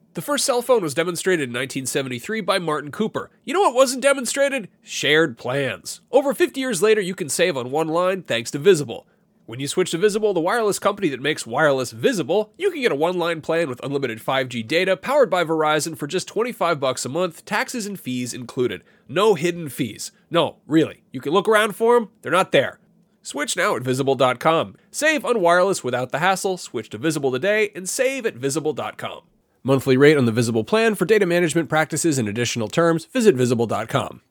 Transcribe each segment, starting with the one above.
The first cell phone was demonstrated in 1973 by Martin Cooper. You know what wasn't demonstrated? Shared plans. Over 50 years later, you can save on one line thanks to Visible. When you switch to Visible, the wireless company that makes wireless visible, you can get a one-line plan with unlimited 5G data powered by Verizon for just $25 a month, taxes and fees included. No hidden fees. No, really. You can look around for them. They're not there. Switch now at Visible.com. Save on wireless without the hassle. Switch to Visible today and save at Visible.com. Monthly rate on the Visible plan for data management practices and additional terms. Visit Visible.com.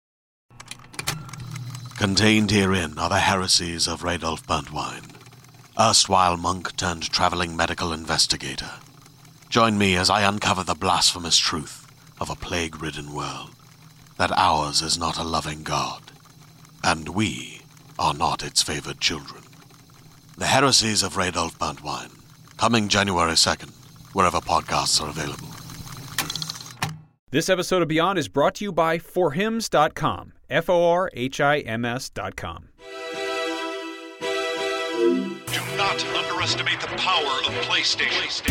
Contained herein are the heresies of Radolf Burntwine, erstwhile monk turned traveling medical investigator. Join me as I uncover the blasphemous truth of a plague-ridden world, that ours is not a loving God, and we are not its favored children. The heresies of Radolf Burntwine, coming January 2nd, wherever podcasts are available. This episode of Beyond is brought to you by forhims.com. forhims.com. Do not underestimate the power of PlayStation.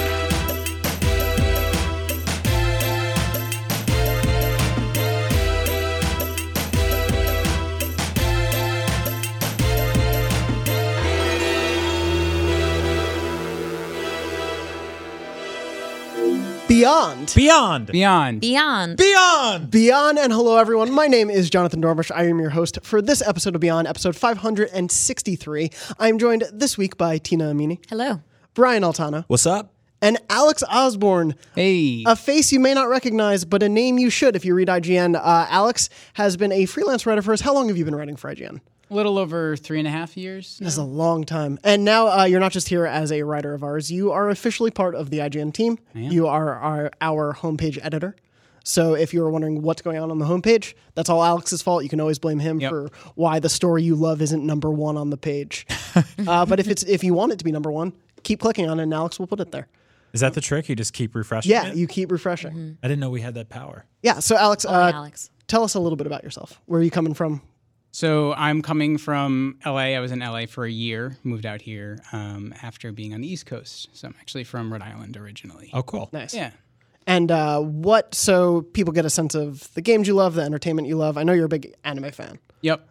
Beyond, and hello everyone. My name is Jonathan Dormish. I am your host for this episode of Beyond, episode 563. I am joined this week by Tina Amini. Hello. Brian Altano. What's up? And Alex Osborne. Hey. A face you may not recognize, but a name you should if you read IGN. Alex has been a freelance writer for us. How long have you been writing for IGN? A little over 3.5 years. That's a long time. And now you're not just here as a writer of ours. You are officially part of the IGN team. You are our homepage editor. So if you were wondering what's going on the homepage, that's all Alex's fault. You can always blame him for why the story you love isn't number one on the page. But if you want it to be number one, keep clicking on it and Alex will put it there. Is that the trick? You just keep refreshing it? Yeah, you keep refreshing. Mm-hmm. I didn't know we had that power. Yeah, so Alex, Alex, tell us a little bit about yourself. Where are you coming from? So I'm coming from LA. I was in LA for a year, moved out here after being on the East Coast. So I'm actually from Rhode Island originally. Oh, cool. Nice. Yeah. And so people get a sense of the games you love, the entertainment you love. I know you're a big anime fan. Yep.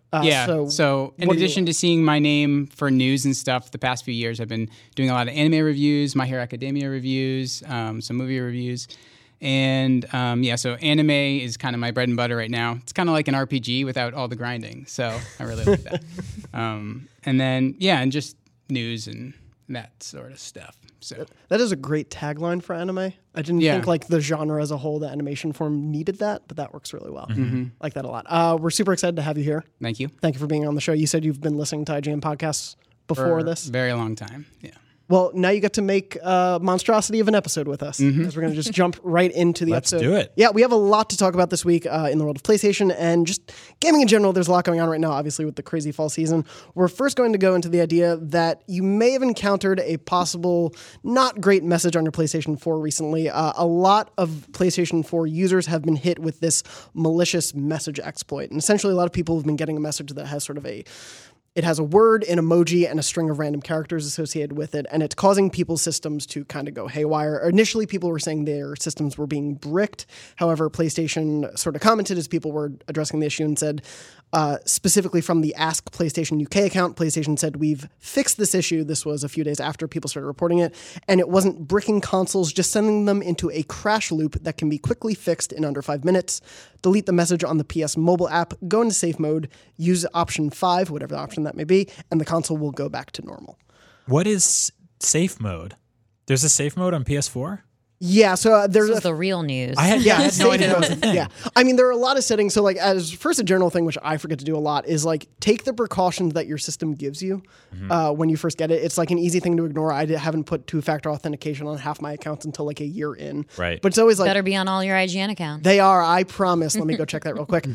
So in addition to seeing my name for news and stuff, the past few years I've been doing a lot of anime reviews, My Hero Academia reviews, some movie reviews. And so anime is kind of my bread and butter right now. It's kind of like an RPG without all the grinding. So I really like that. And then, and just news and that sort of stuff. So that is a great tagline for anime. I didn't think like the genre as a whole, the animation form needed that, but that works really well. Mm-hmm. Like that a lot. We're super excited to have you here. Thank you. Thank you for being on the show. You said you've been listening to IGN podcasts before this? A very long time. Yeah. Well, now you get to make a monstrosity of an episode with us. Because we're going to just jump right into the episode. Let's do it. Yeah, we have a lot to talk about this week in the world of PlayStation and just gaming in general. There's a lot going on right now, obviously, with the crazy fall season. We're first going to go into the idea that you may have encountered a possible not great message on your PlayStation 4 recently. A lot of PlayStation 4 users have been hit with this malicious message exploit. And essentially, a lot of people have been getting a message that has sort of it has a word, an emoji, and a string of random characters associated with it, and it's causing people's systems to kind of go haywire. Initially, people were saying their systems were being bricked. However, PlayStation sort of commented as people were addressing the issue and said, specifically from the Ask PlayStation UK account, PlayStation said, we've fixed this issue. This was a few days after people started reporting it, and it wasn't bricking consoles, just sending them into a crash loop that can be quickly fixed in under 5 minutes. Delete the message on the PS mobile app, go into safe mode, use option 5, whatever the option that may be, and the console will go back to normal. What is safe mode? There's a safe mode on PS4? Yeah, so there's the real news. I had no idea that was a thing. Yeah, I mean, there are a lot of settings. So, like, as first, a general thing, which I forget to do a lot, is like take the precautions that your system gives you when you first get it. It's like an easy thing to ignore. I haven't put 2-factor authentication on half my accounts until like a year in. Right. But it's always like better be on all your IGN accounts. They are. I promise. Let me go check that real quick.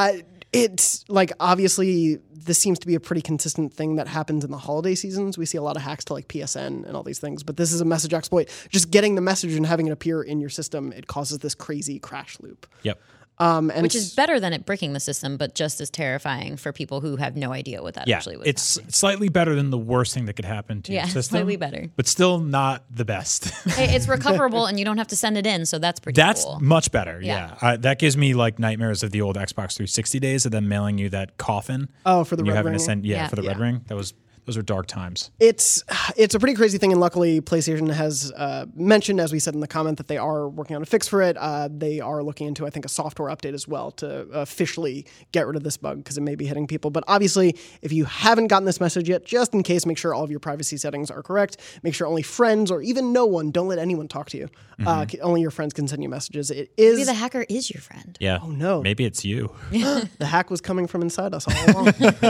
It's like, obviously, this seems to be a pretty consistent thing that happens in the holiday seasons. We see a lot of hacks to like PSN and all these things, but this is a message exploit. Just getting the message and having it appear in your system, it causes this crazy crash loop. Yep. Which is better than it bricking the system, but just as terrifying for people who have no idea what that actually was. It's slightly better than the worst thing that could happen to your system. Slightly better. But still not the best. It's recoverable and you don't have to send it in, so that's pretty cool. That's much better, yeah. That gives me like nightmares of the old Xbox 360 days of them mailing you that coffin. Oh, for the red having ring? to send, for the red ring. Those are dark times. It's a pretty crazy thing, and luckily PlayStation has mentioned, as we said in the comment, that they are working on a fix for it. They are looking into, I think, a software update as well to officially get rid of this bug because it may be hitting people. But obviously, if you haven't gotten this message yet, just in case, make sure all of your privacy settings are correct. Make sure only friends or even no one, don't let anyone talk to you. Only your friends can send you messages. Maybe the hacker is your friend. Yeah. Oh, no. Maybe it's you. The hack was coming from inside us all along.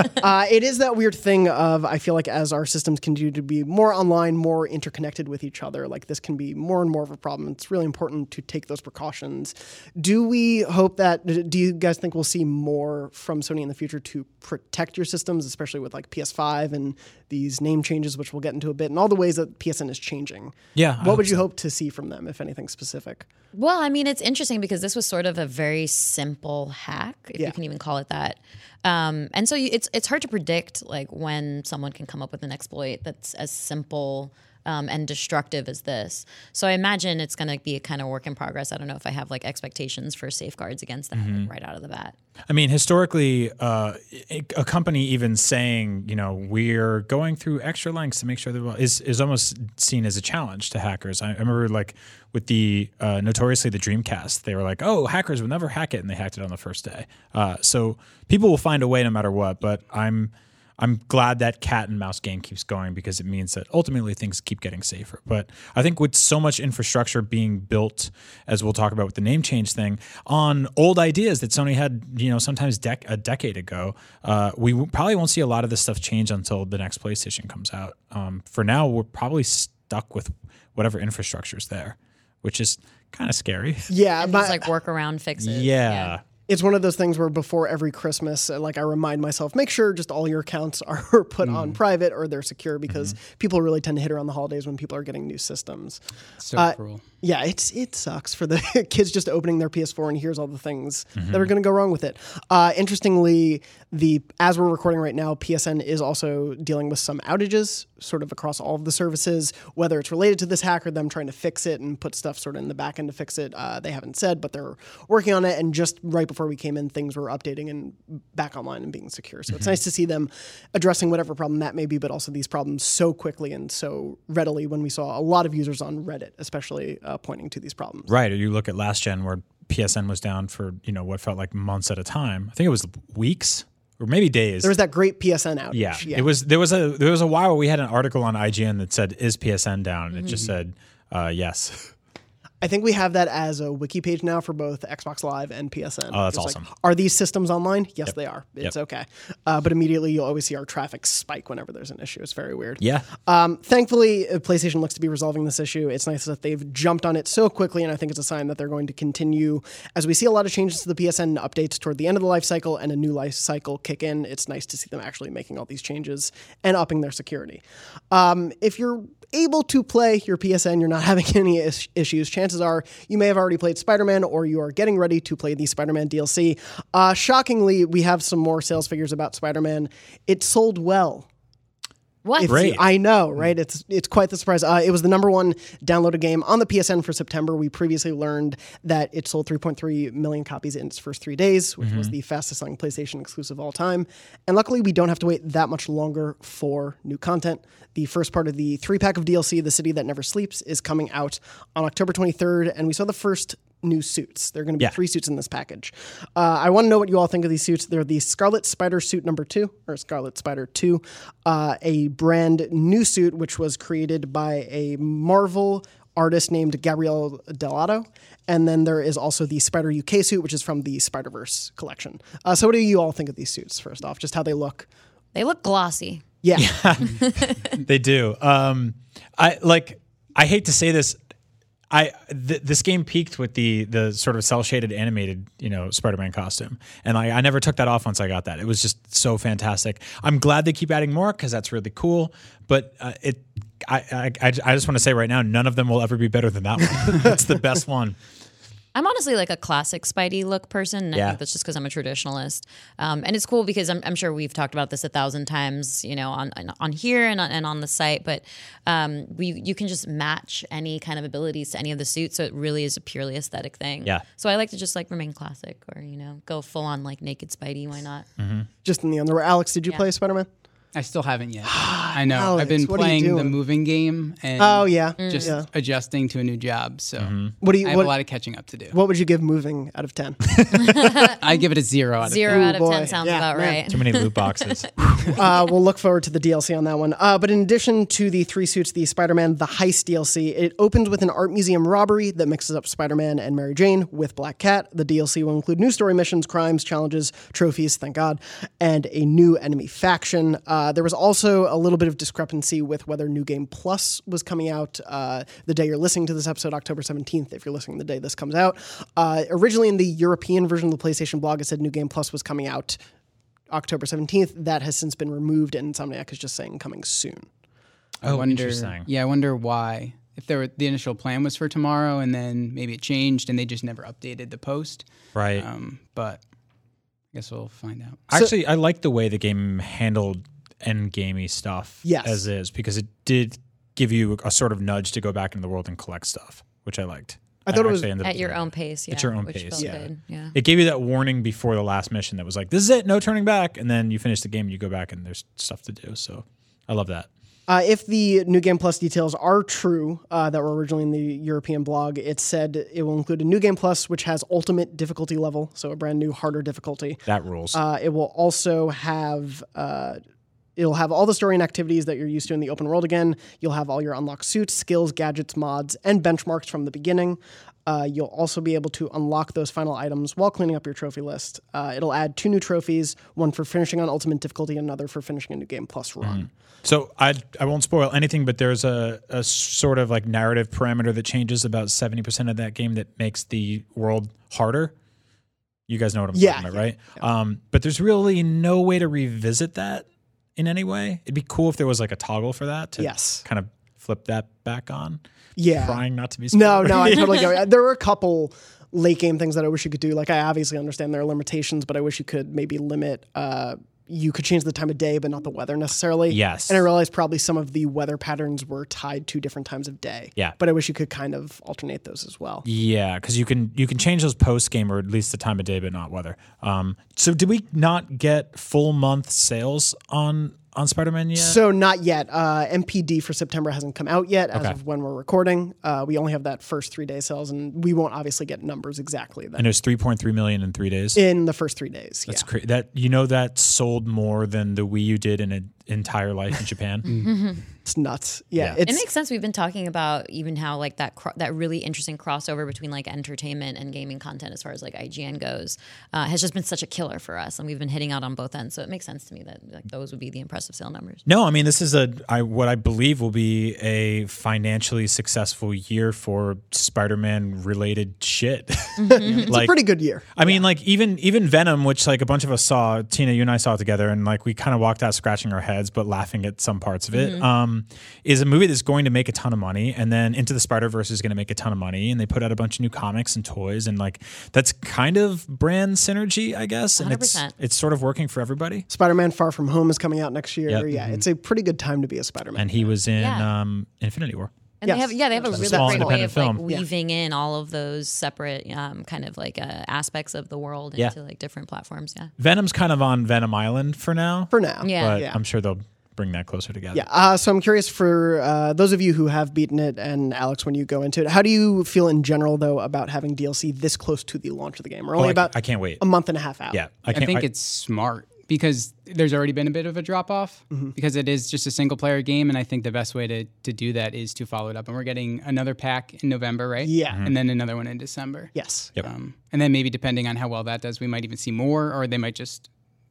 It is that weird thing of, I feel like as our systems continue to be more online, more interconnected with each other, like this can be more and more of a problem. It's really important to take those precautions. Do you guys think we'll see more from Sony in the future to protect your systems, especially with like PS5 and these name changes, which we'll get into a bit, and all the ways that PSN is changing? Yeah. What would you hope to see from them, if anything specific? Well, I mean, it's interesting because this was sort of a very simple hack, if you can even call it that. And so it's hard to predict like when someone can come up with an exploit that's as simple and destructive as this. So I imagine it's going to be a kind of work in progress. I don't know if I have like expectations for safeguards against that right out of the bat. I mean, historically, a company even saying, we're going through extra lengths to make sure that is almost seen as a challenge to hackers. I remember like with the notoriously the Dreamcast, they were like, oh, hackers would never hack it, and they hacked it on the first day. So people will find a way no matter what, but I'm glad that cat and mouse game keeps going because it means that ultimately things keep getting safer. But I think with so much infrastructure being built, as we'll talk about with the name change thing, on old ideas that Sony had, sometimes a decade ago, we probably won't see a lot of this stuff change until the next PlayStation comes out. For now, we're probably stuck with whatever infrastructure's there, which is kind of scary. Yeah. And it's like workaround fixes. Yeah. It's one of those things where before every Christmas, like I remind myself, make sure just all your accounts are put on private or they're secure because people really tend to hit around the holidays when people are getting new systems. So cruel. Yeah, it sucks for the kids just opening their PS4 and here's all the things that are going to go wrong with it. Interestingly, as we're recording right now, PSN is also dealing with some outages sort of across all of the services, whether it's related to this hack or them trying to fix it and put stuff sort of in the back end to fix it. They haven't said, but they're working on it. And just right before we came in, things were updating and back online and being secure. So it's nice to see them addressing whatever problem that may be, but also these problems so quickly and so readily when we saw a lot of users on Reddit, especially pointing to these problems. Right. Or you look at last gen where PSN was down for, what felt like months at a time. I think it was weeks or maybe days. There was that great PSN outage. Yeah. There was a while where we had an article on IGN that said, is PSN down? And it just said, yes. I think we have that as a wiki page now for both Xbox Live and PSN. Oh, that's awesome. Are these systems online? Yes, they are. It's okay. But immediately you'll always see our traffic spike whenever there's an issue. It's very weird. Yeah. Thankfully, PlayStation looks to be resolving this issue. It's nice that they've jumped on it so quickly, and I think it's a sign that they're going to continue. As we see a lot of changes to the PSN updates toward the end of the life cycle and a new life cycle kick in, it's nice to see them actually making all these changes and upping their security. If you're able to play your PSN, you're not having any issues, chances are you may have already played Spider-Man or you are getting ready to play the Spider-Man DLC. Shockingly, we have some more sales figures about Spider-Man. It sold well. What? Great. I know, right? It's quite the surprise. It was the number one downloaded game on the PSN for September. We previously learned that it sold 3.3 million copies in its first 3 days, which was the fastest selling PlayStation exclusive of all time. And luckily, we don't have to wait that much longer for new content. The first part of the 3-pack of DLC, The City That Never Sleeps, is coming out on October 23rd, and we saw the first new suits. There are going to be 3 suits in this package. I want to know what you all think of these suits. They're the Scarlet Spider suit number 2, or Scarlet Spider 2, a brand new suit which was created by a Marvel artist named Gabriel Dell'Otto. And then there is also the Spider UK suit, which is from the Spider-Verse collection. So what do you all think of these suits, first off? Just how they look. They look glossy. Yeah. They do. I hate to say this. This game peaked with the sort of cell-shaded animated, Spider-Man costume. And I never took that off once I got that. It was just so fantastic. I'm glad they keep adding more because that's really cool. But I just want to say right now, none of them will ever be better than that one. It's the best one. I'm honestly like a classic Spidey look person, and I Yeah. think that's just because I'm a traditionalist. And it's cool because I'm sure we've talked about this 1,000 times, on here and on the site. But you can just match any kind of abilities to any of the suits, so it really is a purely aesthetic thing. Yeah. So I like to just like remain classic, or go full on like naked Spidey. Why not? Just in the underwear. Alex, did you play Spider-Man? I still haven't yet. I know. Alex, I've been what are you playing the doing? moving game and just Yeah. adjusting to a new job. So What do you? I have What, a lot of catching up to do. what would you give moving out of 10? I give it a 0 out of 10. 0 out of boy. 10 sounds Yeah, about man. right. Too many loot boxes. We'll look forward to the DLC on that one. But in addition to the 3 suits, the Spider-Man The Heist DLC, it opens with an art museum robbery that mixes up Spider-Man and Mary Jane with Black Cat. The DLC will include new story missions, crimes, challenges, trophies, thank God, and a new enemy faction. There was also a little bit of discrepancy with whether New Game Plus was coming out the day you're listening to this episode, October 17th, if you're listening the day this comes out. Originally in the European version of the PlayStation blog, it said New Game Plus was coming out October 17th. That has since been removed, and Insomniac is just saying coming soon. Oh, interesting. Yeah, I wonder why. If the initial plan was for tomorrow, and then maybe it changed, and they just never updated the post. Right. But I guess we'll find out. Actually, I like the way the game handled endgamey stuff Yes. as is, because it did give you a sort of nudge to go back into the world and collect stuff, which I liked. I thought it was actually ended up At your doing own that. pace, yeah. At your own which pace. felt Yeah. good. Yeah. It gave you that warning before the last mission that was like, this is it, no turning back. And then you finish the game and you go back and there's stuff to do. So I love that. If the New Game Plus details are true that were originally in the European blog, it said it will include a New Game Plus, which has ultimate difficulty level, so a brand new, harder difficulty. That rules. It will also have... It'll have all the story and activities that you're used to in the open world again. You'll have all your unlocked suits, skills, gadgets, mods, and benchmarks from the beginning. You'll also be able to unlock those final items while cleaning up your trophy list. It'll add 2 new trophies, one for finishing on ultimate difficulty, and another for finishing a New Game Plus run. So I won't spoil anything, but there's a sort of like narrative parameter that changes about 70% of that game that makes the world harder. You guys know what I'm talking about, right? Yeah. But there's really no way to revisit that in any way. It'd be cool if there was like a toggle for that to kind of flip that back on. Yeah. Trying not to be No, spoiled. I totally get it. There were a couple late game things that I wish you could do. Like, I obviously understand there are limitations, but I wish you could maybe limit you could change the time of day, but not the weather necessarily. Yes. And I realized probably some of the weather patterns were tied to different times of day. Yeah. But I wish you could kind of alternate those as well. Yeah, because you can change those post game or at least the time of day, but not weather. So did we not get full month sales on Spider-Man yet? So not yet. MPD for September hasn't come out yet as of when we're recording. We only have that first 3 day sales, and we won't obviously get numbers exactly then. And it was 3.3 million in 3 days. In the first 3 days. That's crazy. That sold more than the Wii U did in an entire life in Japan. It's nuts. Yeah. It makes sense. We've been talking about even how like that really interesting crossover between like entertainment and gaming content as far as like IGN goes has just been such a killer for us, and we've been hitting out on both ends. So it makes sense to me that like those would be the impressive sale numbers. No, I mean, this is what I believe will be a financially successful year for Spider-Man related shit. It's a pretty good year. I mean, like even Venom, which like a bunch of us saw, Tina, you and I saw it together, and like we kind of walked out scratching our heads but laughing at some parts of it. Is a movie that's going to make a ton of money, and then Into the Spider-Verse is going to make a ton of money, and they put out a bunch of new comics and toys, and like that's kind of brand synergy, I guess. And 100%. it's sort of working for everybody. Spider-Man Far From Home is coming out next year. Yep. Yeah, it's a pretty good time to be a Spider-Man. And he was in Infinity War. And Yes. they have a Which is a really small great way independent of like film. weaving in all of those separate kind of like aspects of the world into like different platforms. Yeah. Venom's kind of on Venom Island for now. Yeah. But I'm sure they'll bring that closer together. Yeah. So I'm curious for those of you who have beaten it, and Alex, when you go into it, how do you feel in general, though, about having DLC this close to the launch of the game? We're only about I can't wait. a month and a half out. Yeah. I think it's smart because there's already been a bit of a drop off because it is just a single player game. And I think the best way to do that is to follow it up. And we're getting another pack in November, right? Yeah. And then another one in December. Yes. Yep. And then maybe depending on how well that does, we might even see more, or they might just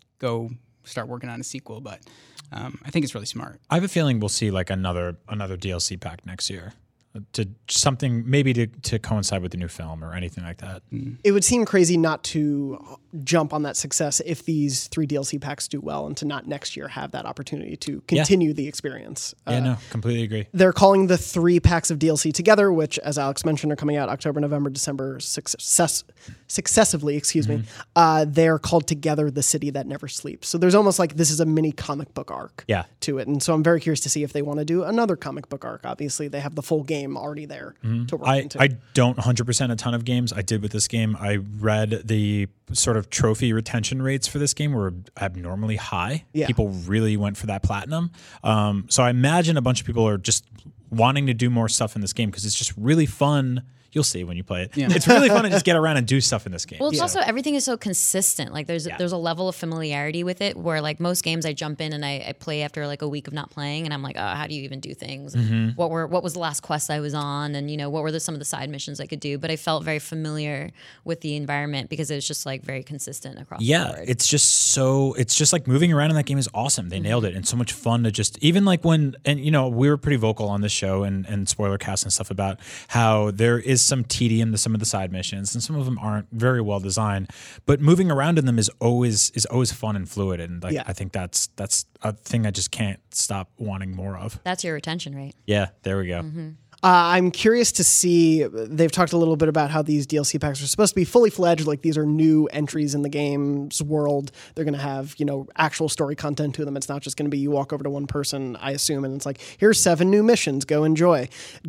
go start working on a sequel. But I think it's really smart. I have a feeling we'll see like another DLC pack next year. to something maybe to coincide with the new film or anything like that. It would seem crazy not to jump on that success if these 3 DLC packs do well, and to not next year have that opportunity to continue the experience. No, completely agree. They're calling the 3 packs of DLC together, which, as Alex mentioned, are coming out October, November, December successively. Excuse me. They're called Together: The City That Never Sleeps. So there's almost like this is a mini comic book arc to it, and so I'm very curious to see if they want to do another comic book arc. Obviously, they have the full game already there to work into. I don't 100% a ton of games. I did with this game. I read the sort of trophy retention rates for this game were abnormally high. Yeah. People really went for that platinum. So I imagine a bunch of people are just wanting to do more stuff in this game because it's just really fun. You'll see when you play it. Yeah. It's really fun to just get around and do stuff in this game. Well, it's also everything is so consistent. Like there's a level of familiarity with it where like most games I jump in and I play after like a week of not playing and I'm like, oh, how do you even do things? What was the last quest I was on? And what were some of the side missions I could do? But I felt very familiar with the environment because it was just like very consistent across the board. It's just like moving around in that game is awesome. They nailed it. And so much fun to just even like when we were pretty vocal on this show and spoiler cast and stuff about how there is some tedium to some of the side missions, and some of them aren't very well designed. But moving around in them is always fun and fluid, and I think that's a thing I just can't stop wanting more of. That's your retention rate. Yeah, there we go. I'm curious to see, they've talked a little bit about how these DLC packs are supposed to be fully fledged, like these are new entries in the game's world. They're going to have, actual story content to them. It's not just going to be you walk over to one person, I assume, and it's like, here's 7 new missions, go enjoy.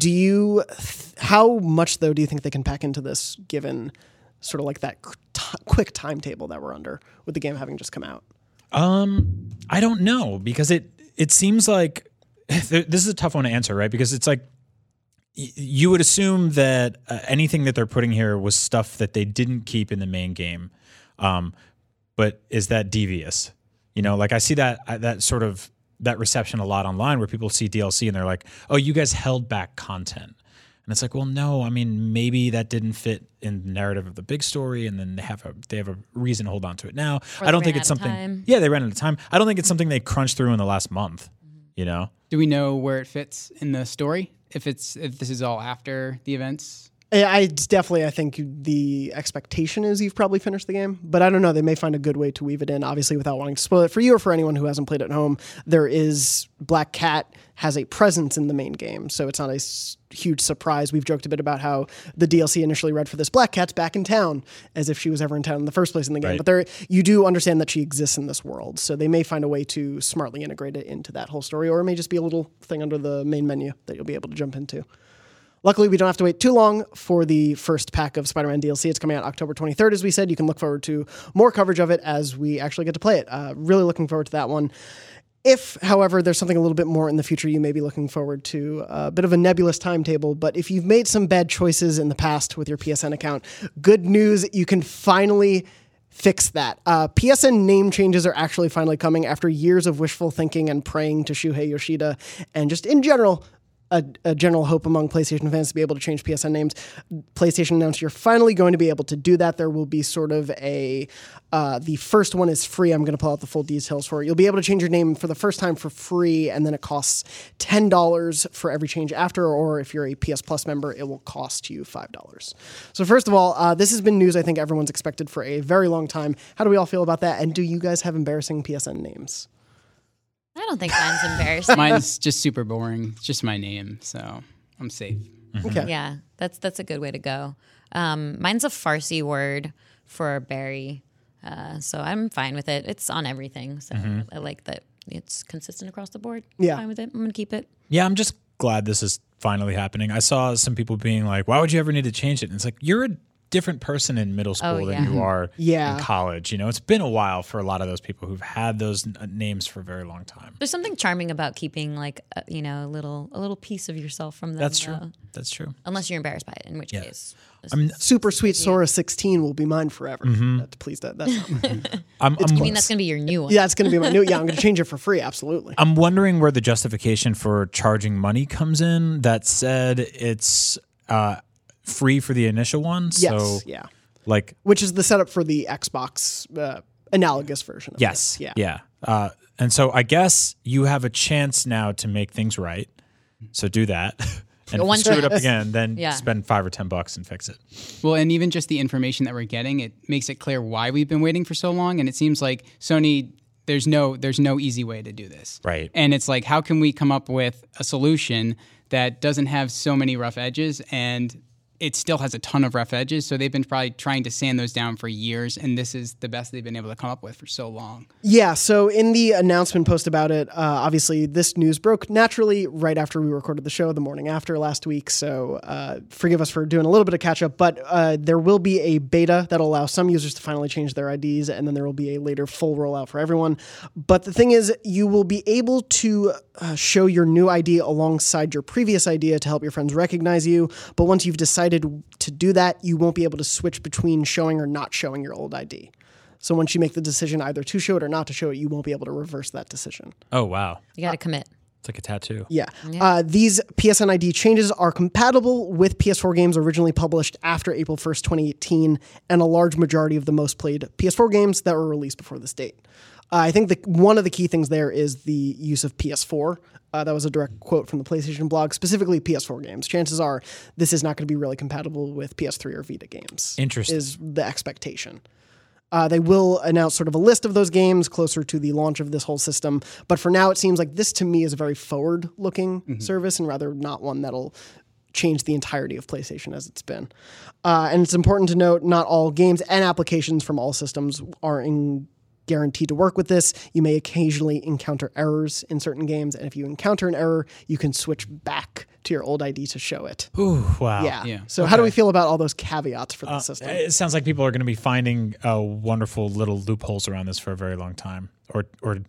How much, though, do you think they can pack into this, given sort of like that quick timetable that we're under with the game having just come out? I don't know, because it seems like, this is a tough one to answer, right? Because it's like, you would assume that anything that they're putting here was stuff that they didn't keep in the main game. But is that devious? Like I see that sort of that reception a lot online where people see DLC and they're like, oh, you guys held back content. And it's like, well, no, I mean, maybe that didn't fit in the narrative of the big story, and then they have a reason to hold on to it now. I don't think it's something. Yeah, they ran out of time. I don't think it's something they crunched through in the last month. Do we know where it fits in the story? If this is all after the events? I think the expectation is you've probably finished the game, but I don't know. They may find a good way to weave it in, obviously, without wanting to spoil it for you or for anyone who hasn't played it at home. Black Cat has a presence in the main game, so it's not a huge surprise. We've joked a bit about how the DLC initially read for this, Black Cat's back in town, as if she was ever in town in the first place in the game. Right. But you do understand that she exists in this world, so they may find a way to smartly integrate it into that whole story, or it may just be a little thing under the main menu that you'll be able to jump into. Luckily, we don't have to wait too long for the first pack of Spider-Man DLC. It's coming out October 23rd, as we said. You can look forward to more coverage of it as we actually get to play it. Really looking forward to that one. If, however, there's something a little bit more in the future, you may be looking forward to a bit of a nebulous timetable. But if you've made some bad choices in the past with your PSN account, good news, you can finally fix that. PSN name changes are actually finally coming after years of wishful thinking and praying to Shuhei Yoshida, and just in general, a general hope among PlayStation fans to be able to change PSN names. PlayStation announced you're finally going to be able to do that. There will be sort of the first one is free. I'm going to pull out the full details for it. You'll be able to change your name for the first time for free, and then it costs $10 for every change after, or if you're a PS Plus member, it will cost you $5. So first of all, this has been news I think everyone's expected for a very long time. How do we all feel about that? And do you guys have embarrassing PSN names? I don't think mine's embarrassing. Mine's just super boring. It's just my name, so I'm safe. Okay. Yeah, that's a good way to go. Mine's a Farsi word for berry, so I'm fine with it. It's on everything, so I like that it's consistent across the board. Yeah. I'm fine with it. I'm going to keep it. Yeah, I'm just glad this is finally happening. I saw some people being like, why would you ever need to change it? And it's like, you're a different person in middle school than you are in college. It's been a while for a lot of those people who've had those names for a very long time. There's something charming about keeping like a little piece of yourself from them. That's true. That's true. Unless you're embarrassed by it, in which case. Super Sweet Sora 16 will be mine forever. Please, that's not you mean that's going to be your new one? Yeah, it's going to be my new. Yeah, I'm going to change it for free. Absolutely. I'm wondering where the justification for charging money comes in. That said, it's free for the initial one. Yes, so, which is the setup for the Xbox analogous version of this. Yeah. And so I guess you have a chance now to make things right. So do that. And One screw it up chance. again, then Yeah. spend $5 or $10 and fix it. Well, and even just the information that we're getting, it makes it clear why we've been waiting for so long. And it seems like Sony, there's no easy way to do this. Right. And it's like, how can we come up with a solution that doesn't have so many rough edges and it still has a ton of rough edges? So they've been probably trying to sand those down for years, and this is the best they've been able to come up with for so long. Yeah, so in the announcement post about it, obviously this news broke naturally right after we recorded the show the morning after last week, so forgive us for doing a little bit of catch-up, but there will be a beta that'll allow some users to finally change their IDs, and then there will be a later full rollout for everyone. But the thing is, you will be able to show your new ID alongside your previous ID to help your friends recognize you, but once you've decided to do that, you won't be able to switch between showing or not showing your old ID. So once you make the decision either to show it or not to show it, you won't be able to reverse that decision. Oh, wow. You got to commit. It's like a tattoo. Yeah. These PSN ID changes are compatible with PS4 games originally published after April 1st, 2018, and a large majority of the most played PS4 games that were released before this date. I think one of the key things there is the use of PS4. That was a direct quote from the PlayStation blog, specifically PS4 games. Chances are this is not going to be really compatible with PS3 or Vita games. Interesting. Is the expectation. They will announce sort of a list of those games closer to the launch of this whole system. But for now, it seems like this to me is a very forward-looking service and rather not one that'll change the entirety of PlayStation as it's been. And it's important to note not all games and applications from all systems are guaranteed to work with this. You may occasionally encounter errors in certain games, and if you encounter an error, you can switch back to your old ID to show it. Ooh, wow. Yeah. So how do we feel about all those caveats for the system? It sounds like people are going to be finding wonderful little loopholes around this for a very long time, or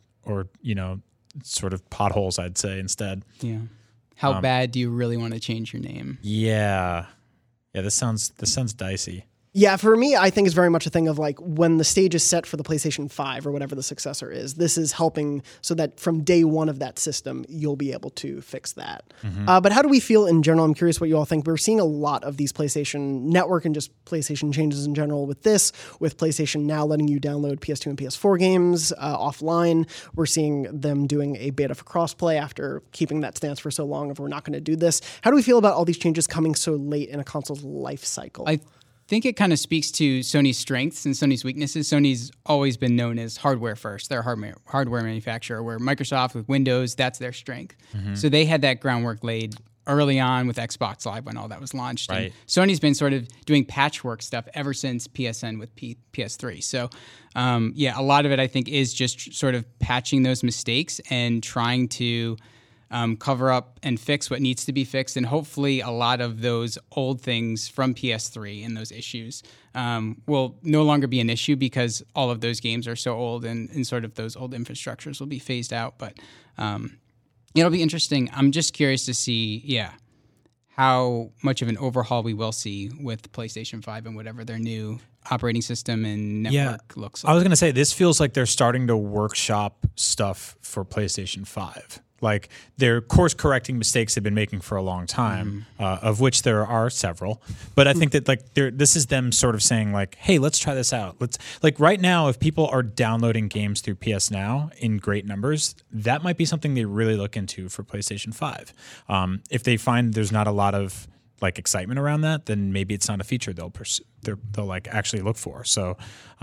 sort of potholes, I'd say instead. Yeah. How bad do you really want to change your name? Yeah. This sounds dicey. Yeah, for me, I think it's very much a thing of like when the stage is set for the PlayStation 5 or whatever the successor is, this is helping so that from day one of that system, you'll be able to fix that. But how do we feel in general? I'm curious what you all think. We're seeing a lot of these PlayStation Network and just PlayStation changes in general with this, with PlayStation now letting you download PS2 and PS4 games offline. We're seeing them doing a beta for crossplay after keeping that stance for so long of we're not going to do this. How do we feel about all these changes coming so late in a console's life cycle? I think it kind of speaks to Sony's strengths and Sony's weaknesses. Sony's always been known as hardware first. They're a hardware manufacturer, where Microsoft with Windows, that's their strength. So they had that groundwork laid early on with Xbox Live when all that was launched. Right. And Sony's been sort of doing patchwork stuff ever since PSN with PS3. So a lot of it I think is just sort of patching those mistakes and trying to cover up and fix what needs to be fixed. And hopefully a lot of those old things from PS3 and those issues will no longer be an issue because all of those games are so old and sort of those old infrastructures will be phased out. But it'll be interesting. I'm just curious to see, how much of an overhaul we will see with PlayStation 5 and whatever their new operating system and network looks like. I was going to say, this feels like they're starting to workshop stuff for PlayStation 5. Like, they're course-correcting mistakes they've been making for a long time, of which there are several. But I think that this is them sort of saying, like, hey, let's try this out. Right now, if people are downloading games through PS Now in great numbers, that might be something they really look into for PlayStation 5. If they find there's not a lot of excitement around that, then maybe it's not a feature they'll actually look for. So,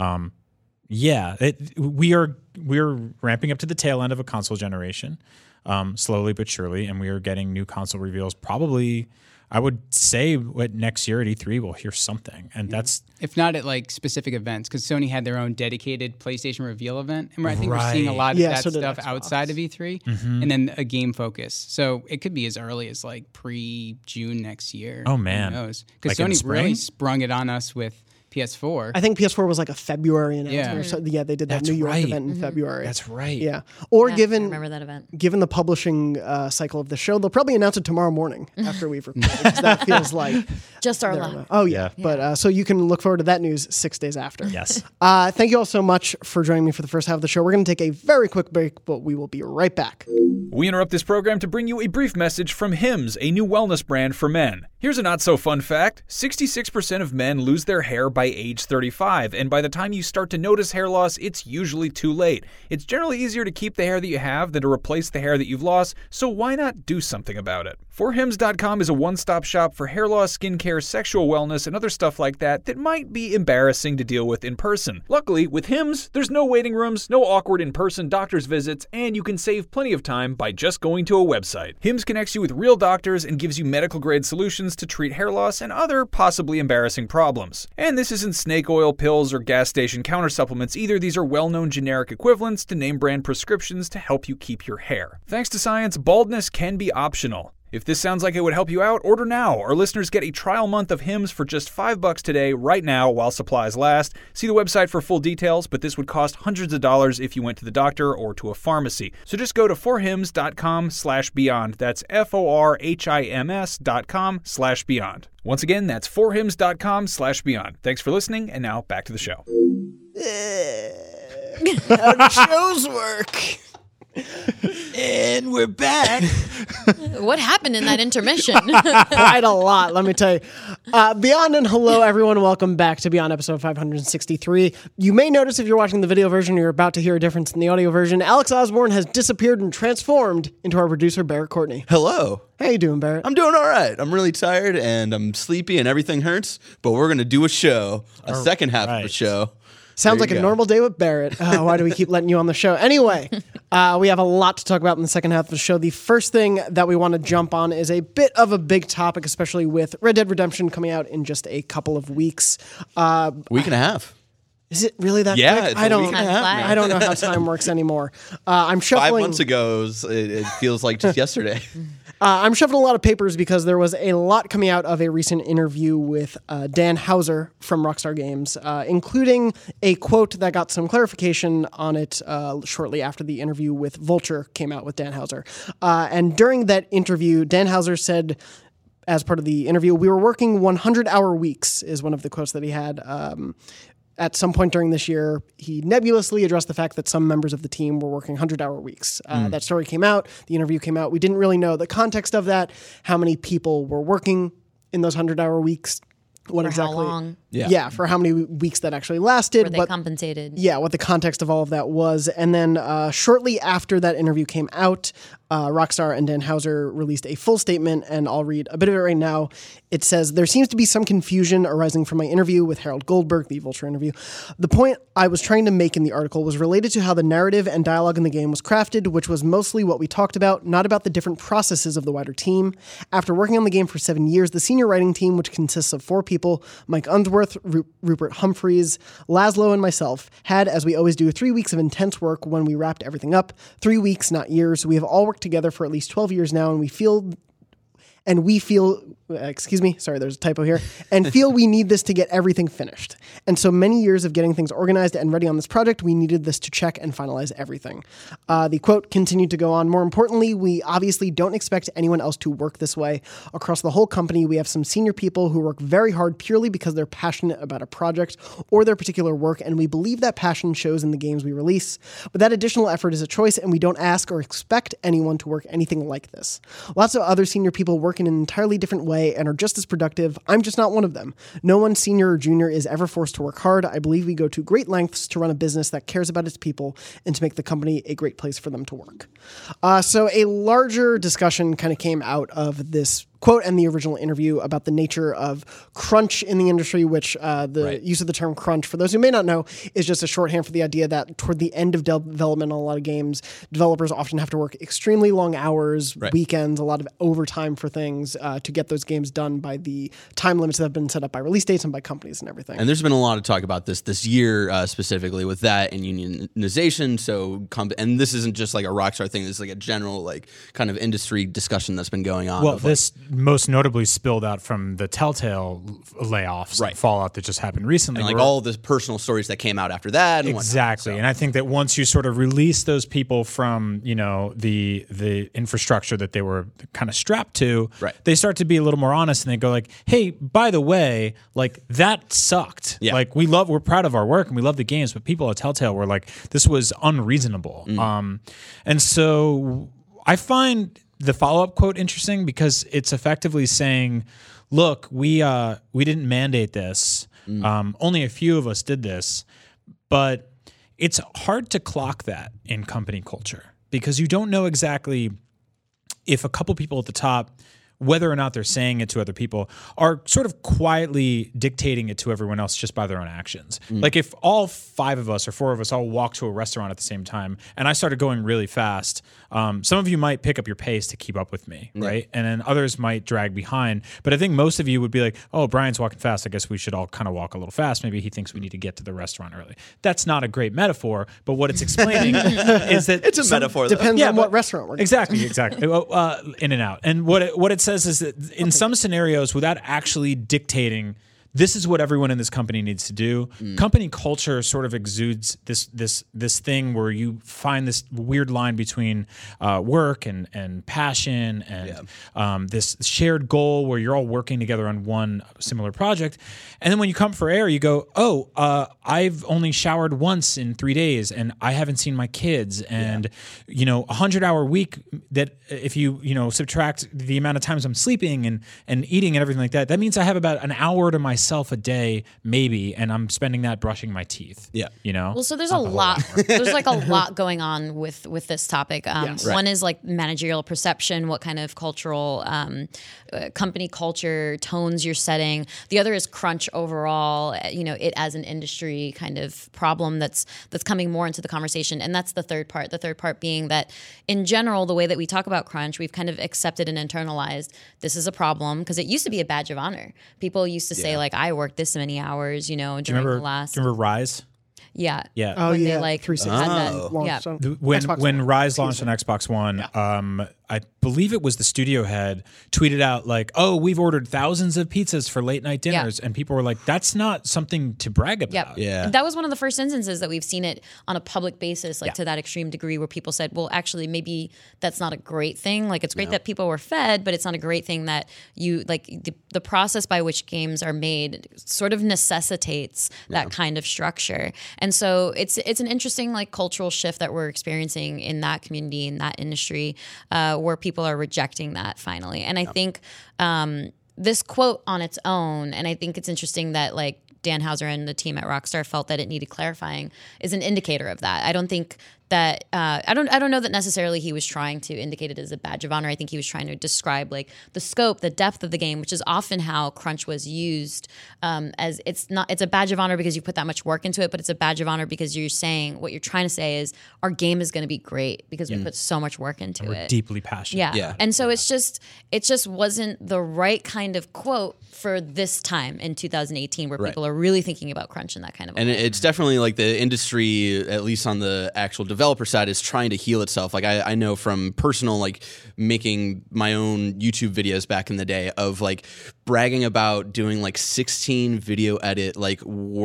we're ramping up to the tail end of a console generation. Slowly but surely, and we are getting new console reveals. Probably, I would say, next year at E3 we'll hear something, and that's if not at specific events, because Sony had their own dedicated PlayStation reveal event, and I think we're seeing a lot of that stuff outside of E3, and then a game focus. So it could be as early as pre-June next year. Oh man, who knows? Because Sony really sprung it on us with PS4. I think PS4 was a February announcement. So, they did that New York event in February. That's right. Yeah. Or I remember that event. Given the publishing cycle of the show, they'll probably announce it tomorrow morning after we've recorded. Because that feels like just our luck. Oh yeah. But so you can look forward to that news 6 days after. Yes. Thank you all so much for joining me for the first half of the show. We're going to take a very quick break, but we will be right back. We interrupt this program to bring you a brief message from Hims, a new wellness brand for men. Here's a not-so-fun fact. 66% of men lose their hair by age 35, and by the time you start to notice hair loss, it's usually too late. It's generally easier to keep the hair that you have than to replace the hair that you've lost, so why not do something about it? ForHims.com is a one-stop shop for hair loss, skincare, sexual wellness, and other stuff like that might be embarrassing to deal with in person. Luckily, with Hims, there's no waiting rooms, no awkward in-person doctor's visits, and you can save plenty of time by just going to a website. Hims connects you with real doctors and gives you medical-grade solutions to treat hair loss and other possibly embarrassing problems. And this isn't snake oil pills or gas station counter supplements either. These are well-known generic equivalents to name-brand prescriptions to help you keep your hair. Thanks to science, baldness can be optional. If this sounds like it would help you out, order now. Our listeners get a trial month of Hims for just $5 today, right now, while supplies last. See the website for full details, but this would cost hundreds of dollars if you went to the doctor or to a pharmacy. So just go to forhims.com/beyond. That's FORHIMS.com/beyond. Once again, that's forhims.com/beyond. Thanks for listening, and now back to the show. How do shows work? And we're back. What happened in that intermission? Quite a lot, let me tell you. Beyond and hello, everyone. Welcome back to Beyond episode 563. You may notice if you're watching the video version, you're about to hear a difference in the audio version. Alex Osborne has disappeared and transformed into our producer, Barrett Courtney. Hello. How you doing, Barrett? I'm doing all right. I'm really tired and I'm sleepy and everything hurts, but we're going to do a show, a second half of a show. Sounds like a normal day with Barrett. Why do we keep letting you on the show? Anyway, we have a lot to talk about in the second half of the show. The first thing that we want to jump on is a bit of a big topic, especially with Red Dead Redemption coming out in just a couple of weeks. Week and a half. Is it really that quick? It's a week and a half. I don't know how time works anymore. I'm shuffling. 5 months ago, it feels like just yesterday. I'm shuffling a lot of papers because there was a lot coming out of a recent interview with Dan Houser from Rockstar Games, including a quote that got some clarification on it shortly after the interview with Vulture came out with Dan Houser. And during that interview, Dan Houser said, as part of the interview, "We were working 100-hour weeks," is one of the quotes that he had. At some point during this year, he nebulously addressed the fact that some members of the team were working 100-hour weeks. That story came out. The interview came out. We didn't really know the context of that, how many people were working in those 100-hour weeks. What for exactly? How long? Yeah, for how many weeks that actually lasted. Were they compensated? Yeah, what the context of all of that was. And then shortly after that interview came out, Rockstar and Dan Houser released a full statement, and I'll read a bit of it right now. It says, "There seems to be some confusion arising from my interview with Harold Goldberg," the Vulture interview. "The point I was trying to make in the article was related to how the narrative and dialogue in the game was crafted, which was mostly what we talked about, not about the different processes of the wider team. After working on the game for 7 years, the senior writing team, which consists of 4 people, Mike Unsworth, Rupert Humphreys, Laszlo, and myself, had, as we always do, 3 weeks of intense work when we wrapped everything up. 3 weeks, not years. We have all worked together for at least 12 years now, and we feel, sorry, there's a typo here, and feel we need this to get everything finished. And so many years of getting things organized and ready on this project, we needed this to check and finalize everything." The quote continued to go on. "More importantly, we obviously don't expect anyone else to work this way. Across the whole company, we have some senior people who work very hard purely because they're passionate about a project or their particular work, and we believe that passion shows in the games we release. But that additional effort is a choice, and we don't ask or expect anyone to work anything like this. Lots of other senior people work in an entirely different way and are just as productive. I'm just not one of them. No one, senior or junior, is ever forced to work hard. I believe we go to great lengths to run a business that cares about its people and to make the company a great place for them to work." So a larger discussion kind of came out of this quote and the original interview about the nature of crunch in the industry, which use of the term crunch, for those who may not know, is just a shorthand for the idea that toward the end of development on a lot of games, developers often have to work extremely long hours, weekends, a lot of overtime for things to get those games done by the time limits that have been set up by release dates and by companies and everything. And there's been a lot of talk about this year specifically with that and unionization. So, and this isn't just like a Rockstar thing. This is like a general like kind of industry discussion that's been going on. Well, this most notably spilled out from the Telltale layoffs and fallout that just happened recently. And like all the personal stories that came out after that. And exactly. And I think that once you sort of release those people from, you know, the infrastructure that they were kind of strapped to, they start to be a little more honest and they go like, hey, by the way, like that sucked. Yeah. Like we're proud of our work and we love the games, but people at Telltale were like, this was unreasonable. And so I find the follow-up quote interesting because it's effectively saying, look, we didn't mandate this. Only a few of us did this, but it's hard to clock that in company culture because you don't know exactly if a couple people at the top, whether or not they're saying it to other people, are sort of quietly dictating it to everyone else just by their own actions. Like if all 5 of us or 4 of us all walk to a restaurant at the same time and I started going really fast, some of you might pick up your pace to keep up with me, right? And then others might drag behind. But I think most of you would be like, oh, Brian's walking fast. I guess we should all kind of walk a little fast. Maybe he thinks we need to get to the restaurant early. That's not a great metaphor, but what it's explaining is that It's a metaphor, though. Depends on what restaurant we're going. Exactly. In and out. And what it says is that in some scenarios, without actually dictating, this is what everyone in this company needs to do. Company culture sort of exudes this thing where you find this weird line between work and passion and this shared goal where you're all working together on one similar project. And then when you come for air, you go, I've only showered once in 3 days and I haven't seen my kids. And, 100-hour week that if you subtract the amount of times I'm sleeping and eating and everything like that, that means I have about an hour to myself a day, maybe, and I'm spending that brushing my teeth. Yeah. Well, so there's a lot. There's like a lot going on with this topic. One is like managerial perception, what kind of cultural company culture tones you're setting. The other is crunch overall, it as an industry kind of problem that's coming more into the conversation. And that's the third part. The third part being that in general, the way that we talk about crunch, we've kind of accepted and internalized this is a problem because it used to be a badge of honor. People used to say like, I worked this many hours, during the last. Do you remember Rise? Yeah. Yeah. Oh, when yeah. they like 360 had that, launched on When Xbox when One. Rise launched on Xbox One, I believe it was the studio head tweeted out like, "Oh, we've ordered thousands of pizzas for late night dinners," and people were like, "That's not something to brag about." Yeah. That was one of the first instances that we've seen it on a public basis, like to that extreme degree, where people said, "Well, actually, maybe that's not a great thing. Like, it's great that people were fed, but it's not a great thing that you like the process by which games are made sort of necessitates that kind of structure." And so it's an interesting like cultural shift that we're experiencing in that community, in that industry, where people are rejecting that finally. And I think this quote on its own, and I think it's interesting that like Dan Houser and the team at Rockstar felt that it needed clarifying, is an indicator of that. I don't think that I don't know that necessarily he was trying to indicate it as a badge of honor. I think he was trying to describe like the scope, the depth of the game, which is often how crunch was used. As it's a badge of honor because you put that much work into it, but it's a badge of honor because you're saying what you're trying to say is our game is going to be great because we put so much work into it. We're deeply passionate. Yeah. And so it just wasn't the right kind of quote for this time in 2018 where people are really thinking about crunch in that kind of way. And it's definitely like the industry, at least on the actual developer side, is trying to heal itself. Like I know from personal, like making my own YouTube videos back in the day of like bragging about doing like 16 video edit, like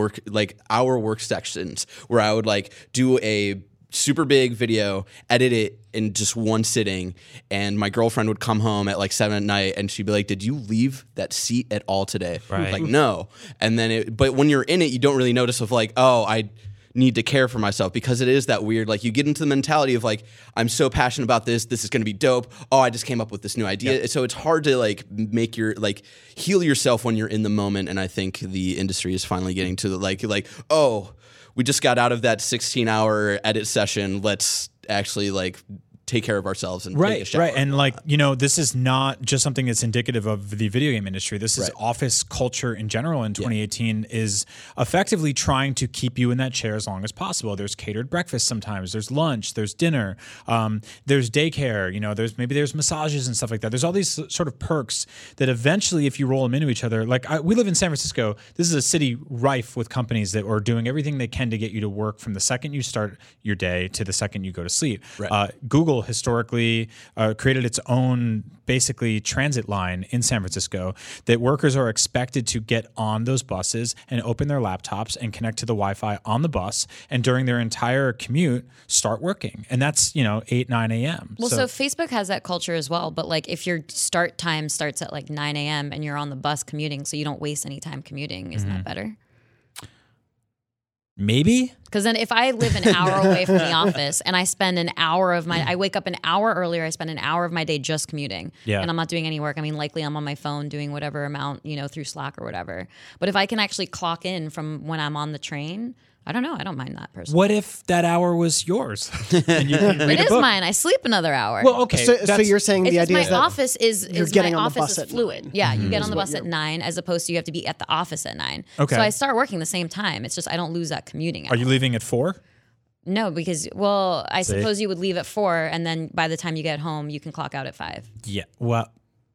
hour work sections where I would like do a super big video, edit it in just one sitting, and my girlfriend would come home at like 7 at night and she'd be like, "Did you leave that seat at all today?" Right. Like, no. And then but when you're in it, you don't really notice of like, oh, I need to care for myself, because it is that weird, like you get into the mentality of like, I'm so passionate about this is going to be dope. Oh, I just came up with this new idea. Yep. So it's hard to like make your like heal yourself when you're in the moment. And I think the industry is finally getting to the like, oh, we just got out of that 16-hour edit session. Let's actually like take care of ourselves and take a shower. Right. And like, this is not just something that's indicative of the video game industry. This is office culture in general in 2018 is effectively trying to keep you in that chair as long as possible. There's catered breakfast sometimes, there's lunch, there's dinner, there's daycare, there's massages and stuff like that. There's all these sort of perks that eventually, if you roll them into each other, like we live in San Francisco, this is a city rife with companies that are doing everything they can to get you to work from the second you start your day to the second you go to sleep. Google historically created its own basically transit line in San Francisco that workers are expected to get on those buses and open their laptops and connect to the Wi-Fi on the bus, and during their entire commute start working. And that's 8, 9 a.m. Well, so Facebook has that culture as well, but like if your start time starts at like 9 a.m. and you're on the bus commuting, so you don't waste any time commuting, isn't that better? Maybe. Because then if I live an hour away from the office and I spend an hour of I wake up an hour earlier, I spend an hour of my day just commuting. Yeah. And I'm not doing any work. I mean, likely I'm on my phone doing whatever amount, through Slack or whatever. But if I can actually clock in from when I'm on the train, I don't know. I don't mind that personally. What if that hour was yours? And you can read It a is book? mine. I sleep another hour. Well, okay. So you're saying the idea my is that office you're getting my on the office bus is at fluid. 9. Yeah, you get on the bus at 9 as opposed to you have to be at the office at 9. Okay. So I start working the same time. It's just I don't lose that commuting hour. Are you leaving at 4? No, because I suppose you would leave at 4, and then by the time you get home, you can clock out at 5. Yeah. Well,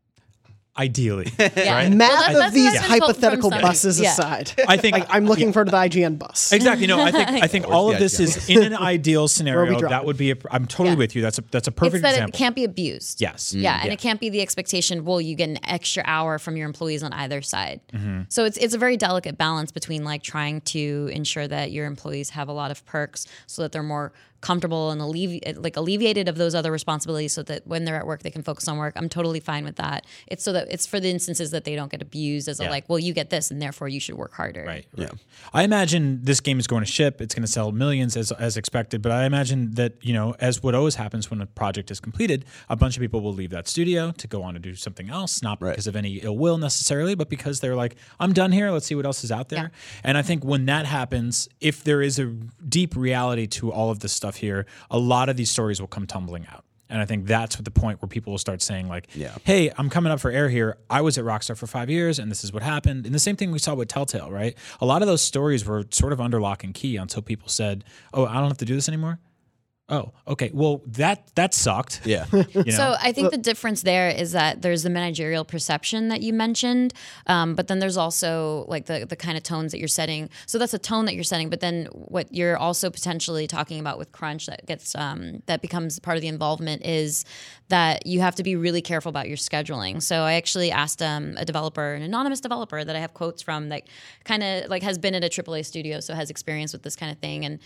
ideally. Yeah. Right? Math Well, of these that's what I've been told from hypothetical some- buses Yeah. aside, I think I'm looking for the IGN bus. Exactly. No, I think all of this is in an ideal scenario. drop That it. would be. I'm totally with you. That's a perfect It's that example. it can't be abused. Yes. Yeah, and it can't be the expectation, well, you get an extra hour from your employees on either side. Mm-hmm. So it's a very delicate balance between like trying to ensure that your employees have a lot of perks so that they're more comfortable and alleviated of those other responsibilities so that when they're at work they can focus on work. I'm totally fine with that. It's so that it's for the instances that they don't get abused as well, you get this and therefore you should work harder. Right. Yeah. I imagine this game is going to ship. It's going to sell millions as expected. But I imagine that, as what always happens when a project is completed, a bunch of people will leave that studio to go on to do something else, not because of any ill will necessarily, but because they're like, I'm done here. Let's see what else is out there. Yeah. And I think when that happens, if there is a deep reality to all of this stuff here, a lot of these stories will come tumbling out. And I think that's the point where people will start saying like, hey, I'm coming up for air here. I was at Rockstar for 5 years and this is what happened. And the same thing we saw with Telltale, right? A lot of those stories were sort of under lock and key until people said, oh, I don't have to do this anymore. Oh, okay. Well, that sucked. Yeah. So I think the difference there is that there's the managerial perception that you mentioned, but then there's also like the kind of tones that you're setting. So that's a tone that you're setting, but then what you're also potentially talking about with crunch that gets that becomes part of the involvement is that you have to be really careful about your scheduling. So I actually asked a developer, an anonymous developer that I have quotes from that kind of like has been at a AAA studio, so has experience with this kind of thing and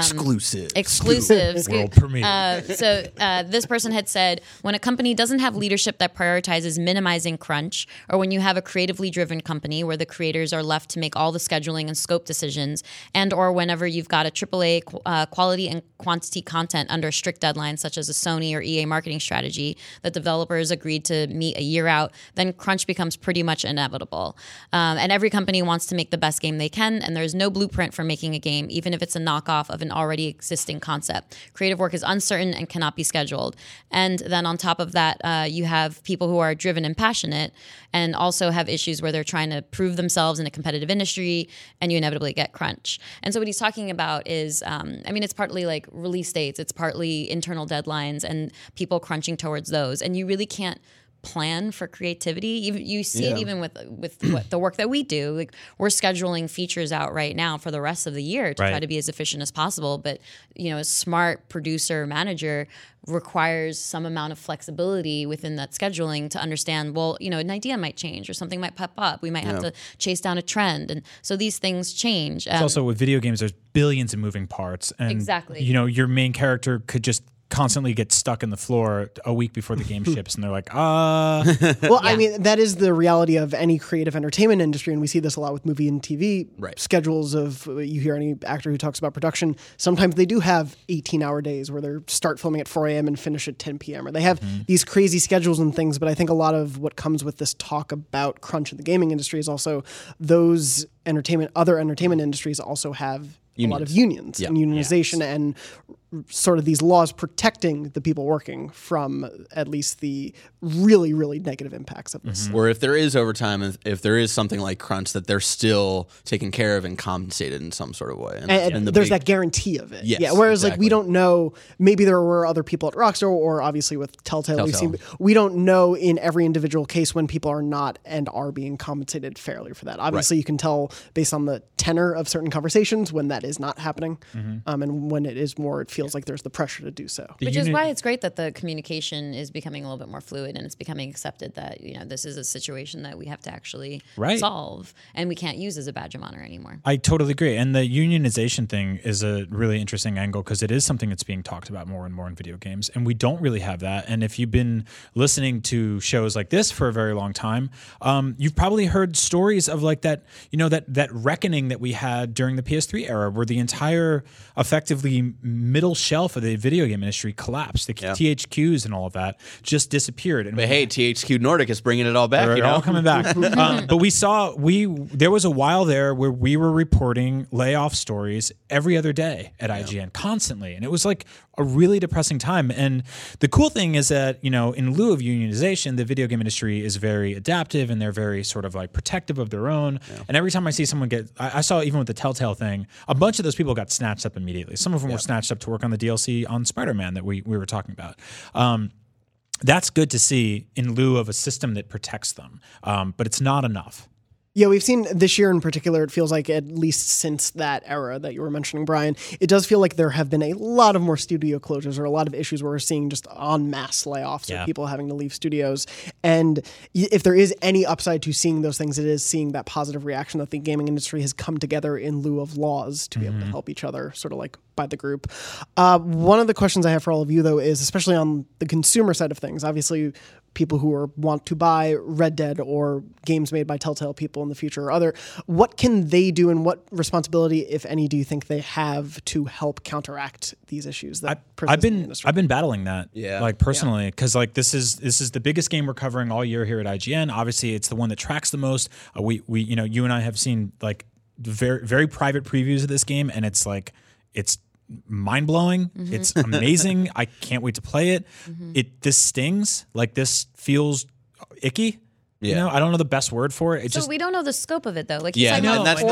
exclusives. World premiere. This person had said, when a company doesn't have leadership that prioritizes minimizing crunch, or when you have a creatively driven company where the creators are left to make all the scheduling and scope decisions, and or whenever you've got a AAA quality and quantity content under strict deadlines, such as a Sony or EA marketing strategy that developers agreed to meet a year out, then crunch becomes pretty much inevitable. And every company wants to make the best game they can, and there's no blueprint for making a game, even if it's a knockoff of an already existing concept. Creative work is uncertain and cannot be scheduled. And then on top of that, you have people who are driven and passionate and also have issues where they're trying to prove themselves in a competitive industry, and you inevitably get crunch. And so what he's talking about is, it's partly like release dates, it's partly internal deadlines and people crunching towards those. And you really can't plan for creativity. You see it even with what the work that we do. Like we're scheduling features out right now for the rest of the year to try to be as efficient as possible. But a smart producer manager requires some amount of flexibility within that scheduling to understand, well, an idea might change or something might pop up. We might have to chase down a trend. And so these things change. It's also with video games, there's billions of moving parts. And, exactly. Your main character could just constantly get stuck in the floor a week before the game ships, and they're like, Well, that is the reality of any creative entertainment industry, and we see this a lot with movie and TV schedules of, you hear any actor who talks about production, sometimes they do have 18-hour days where they start filming at 4 a.m. and finish at 10 p.m., or they have these crazy schedules and things, but I think a lot of what comes with this talk about crunch in the gaming industry is also those other entertainment industries also have a lot of unions and unionization and sort of these laws protecting the people working from at least the really, really negative impacts of this. Or if there is overtime, if there is something like crunch, that they're still taken care of and compensated in some sort of way. And there's that guarantee of it. Yes, whereas like we don't know, maybe there were other people at Rockstar or obviously with Telltale. We don't know in every individual case when people are not and are being compensated fairly for that. Obviously you can tell based on the tenor of certain conversations when that is not happening and when it is more, it feels feels like there's the pressure to do so. Which is why it's great that the communication is becoming a little bit more fluid, and it's becoming accepted that, this is a situation that we have to actually solve, and we can't use as a badge of honor anymore. I totally agree. And the unionization thing is a really interesting angle because it is something that's being talked about more and more in video games, and we don't really have that. And if you've been listening to shows like this for a very long time, you've probably heard stories of like that, that reckoning that we had during the PS3 era, where the entire effectively middle shelf of the video game industry collapsed. The THQs and all of that just disappeared. And but hey, THQ Nordic is bringing it all back. They're all coming back. But there was a while there where we were reporting layoff stories every other day at IGN constantly, and it was like a really depressing time. And the cool thing is that, in lieu of unionization, the video game industry is very adaptive, and they're very sort of like protective of their own. And every time I see someone I saw even with the Telltale thing, a bunch of those people got snatched up immediately. Some of them were snatched up to work on the DLC on Spider-Man that we were talking about. That's good to see in lieu of a system that protects them. But it's not enough. Yeah, we've seen this year in particular, it feels like at least since that era that you were mentioning, Brian, it does feel like there have been a lot of more studio closures or a lot of issues where we're seeing just en masse layoffs or people having to leave studios. And if there is any upside to seeing those things, it is seeing that positive reaction that the gaming industry has come together in lieu of laws to be able to help each other, sort of like by the group. One of the questions I have for all of you, though, is especially on the consumer side of things, obviously people who want to buy Red Dead or games made by Telltale people in the future or other, what can they do and what responsibility, if any, do you think they have to help counteract these issues that persist in the industry? I've been battling that, like personally, because like this is the biggest game we're covering all year here at IGN. Obviously, it's the one that tracks the most. We you and I have seen like very very private previews of this game, and it's mind-blowing. It's amazing. I can't wait to play it. This stings. Like, this feels icky. I don't know the best word for it. We don't know the scope of it, though. Like, I know. that's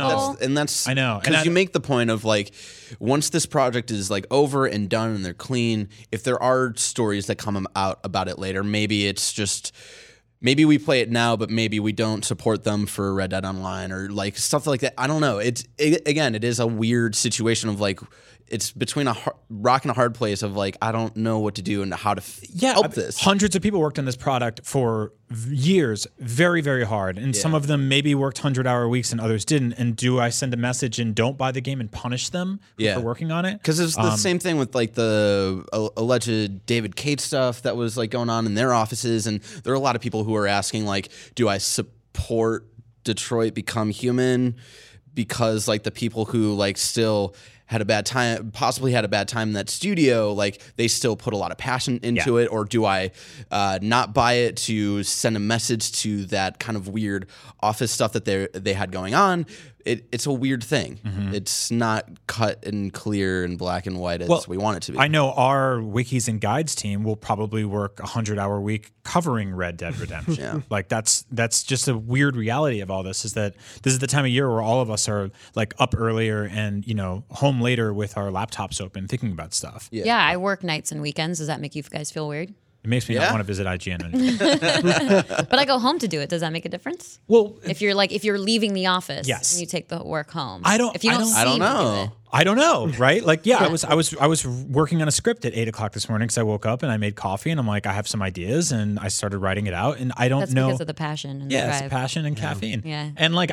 I know. Because you make the point of like, once this project is like over and done and they're clean, if there are stories that come out about it later, maybe it's just, maybe we play it now, but maybe we don't support them for Red Dead Online or like stuff like that. I don't know. It is a weird situation of like, it's between a rock and a hard place of like, I don't know what to do and how to help this. Hundreds of people worked on this product for years, very, very hard. And some of them maybe worked 100-hour weeks and others didn't. And do I send a message and don't buy the game and punish them for working on it? Because it's the same thing with like the alleged David Cate stuff that was like going on in their offices. And there are a lot of people who are asking like, do I support Detroit Become Human? Because like the people who like still had a bad time, possibly had a bad time in that studio, like they still put a lot of passion into it, or do I not buy it to send a message to that kind of weird office stuff that they had going on? It's a weird thing. It's not cut and clear and black and white as we want it to be. I know our wikis and guides team will probably work a 100-hour week covering Red Dead Redemption. Like that's just a weird reality of all this, is that this is the time of year where all of us are like up earlier and home later with our laptops open thinking about stuff. Yeah, I work nights and weekends. Does that make you guys feel weird? It makes me not want to visit IGN anymore. But I go home to do it. Does that make a difference? Well, if you're leaving the office and you take the work home. I don't know. I don't know, right? Like, I was working on a script at 8:00 this morning because I woke up and I made coffee and I'm like, I have some ideas, and I started writing it out, and I don't know. That's because of the passion and the drive. It's passion and caffeine. Yeah. And like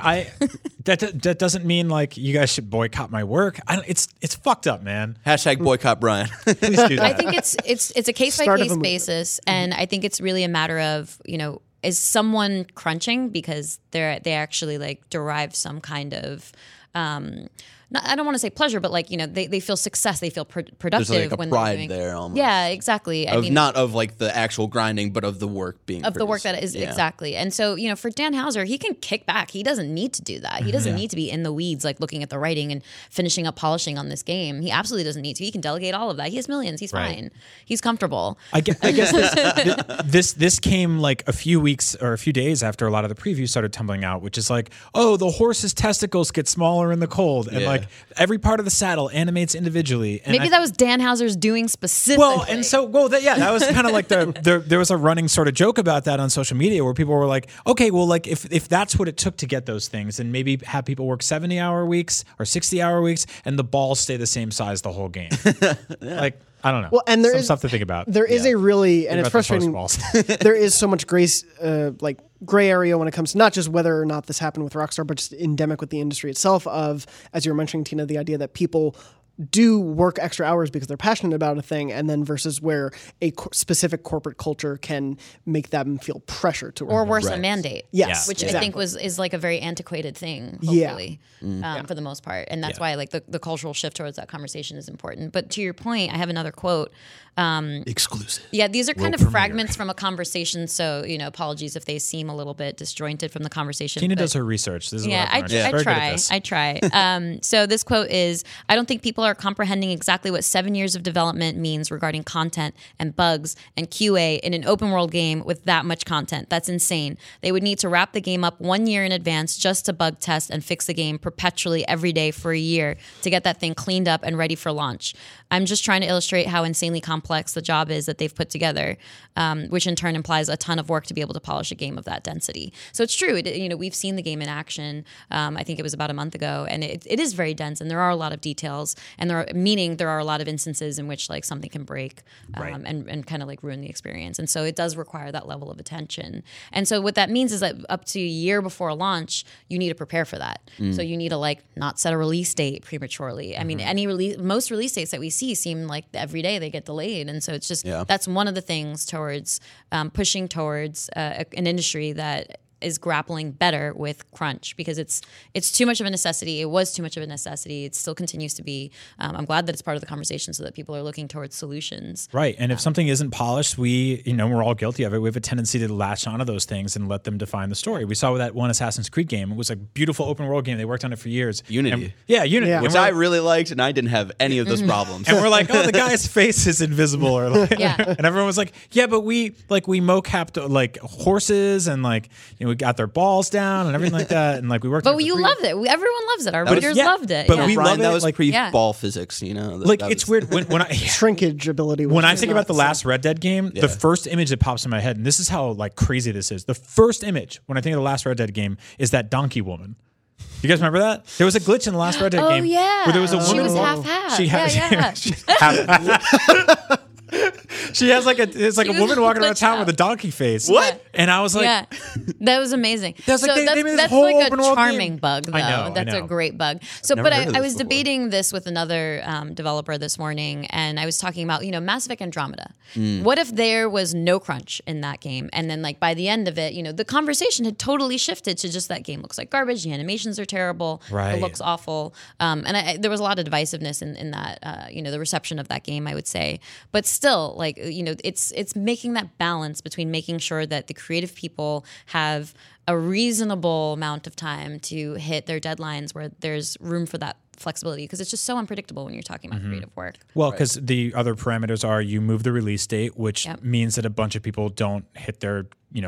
that doesn't mean like you guys should boycott my work. It's fucked up, man. #, boycott Brian. Please do that. I think it's a case by case basis, and I think it's really a matter of, is someone crunching because they actually like derive some kind of I don't want to say pleasure, but like, they feel success, they feel productive. There's like a when pride they're doing, there almost. Yeah, exactly. Not of like the actual grinding, but of the work being of produced. The work that is exactly. And so, for Dan Houser, he can kick back. He doesn't need to do that. He doesn't need to be in the weeds, like looking at the writing and finishing up polishing on this game. He absolutely doesn't need to. He can delegate all of that. He has millions. He's fine. He's comfortable. I guess this came like a few weeks or a few days after a lot of the previews started tumbling out, which is like, oh, the horse's testicles get smaller smaller in the cold, and like every part of the saddle animates individually. And Maybe that was Dan Houser's doing specifically. Well, and so that was kind of like there was a running sort of joke about that on social media where people were like, okay, well, like if that's what it took to get those things, then maybe have people work 70-hour weeks or 60-hour weeks, and the balls stay the same size the whole game. Like, I don't know. Well, and there is stuff to think about. There is a really, and it's frustrating. There is so much gray area when it comes to not just whether or not this happened with Rockstar, but just endemic with the industry itself. Of, as you were mentioning, Tina, the idea that people do work extra hours because they're passionate about a thing, and then versus where a specific corporate culture can make them feel pressure to work. Or worse, a mandate. Yes, which exactly. I think is like a very antiquated thing, hopefully, for the most part. And that's why like the cultural shift towards that conversation is important. But to your point, I have another quote. Exclusive. Yeah, these are kind of fragments from a conversation, so apologies if they seem a little bit disjointed from the conversation. Tina does her research. This is I try. So this quote is, "I don't think people are comprehending exactly what 7 years of development means regarding content and bugs and QA in an open world game with that much content. That's insane. They would need to wrap the game up 1 year in advance just to bug test and fix the game perpetually every day for a year to get that thing cleaned up and ready for launch. I'm just trying to illustrate how insanely complex the job is that they've put together, which in turn implies a ton of work to be able to polish a game of that density." So it's true. We've seen the game in action. I think it was about a month ago, and it is very dense, and there are a lot of details, and there are a lot of instances in which like something can break and kind of like ruin the experience. And so it does require that level of attention. And so what that means is that up to a year before launch, you need to prepare for that. So you need to like not set a release date prematurely. I mean, most release dates that we see seem like every day they get delayed. And so it's just, that's one of the things towards pushing towards an industry that is grappling better with crunch, because it's too much of a necessity. It was too much of a necessity. It still continues to be. I'm glad that it's part of the conversation so that people are looking towards solutions. Right. And if something isn't polished, we're all guilty of it. We have a tendency to latch onto those things and let them define the story. We saw that one Assassin's Creed game. It was a beautiful open world game. They worked on it for years. Unity. Unity. Yeah. Which I really liked, and I didn't have any of those problems. And we're like, oh, the guy's face is invisible. Or like, and everyone was like, yeah, but we mocapped like horses and like, we got their balls down and everything like that, and like we worked. But you loved it. Everyone loves it. Our readers loved it. But we love it. That was like pre-ball physics, It's weird when I shrinkage ability. When I think about the last Red Dead game, the first image that pops in my head, and this is how like crazy this is. The first image when I think of the last Red Dead game is that donkey woman. You guys remember that? There was a glitch in the last Red Dead game. Yeah. Where there was a woman. She was half-half. She has like a woman walking around town with a donkey face. What? And I was like, that was amazing. That's like they made this that's whole like open a world charming game. bug, though. I know. A great bug. So, Never but heard of I this was before. debating this with another developer this morning, and I was talking about Mass Effect Andromeda. What if there was no crunch in that game, and then like by the end of it, the conversation had totally shifted to just that game looks like garbage. The animations are terrible. Right. It looks awful. And there was a lot of divisiveness in that. The reception of that game, I would say, but still, like it's making that balance between making sure that the creative people have a reasonable amount of time to hit their deadlines where there's room for that flexibility, because it's just so unpredictable when you're talking about creative work. Well, because the other parameters are you move the release date, which means that a bunch of people don't hit their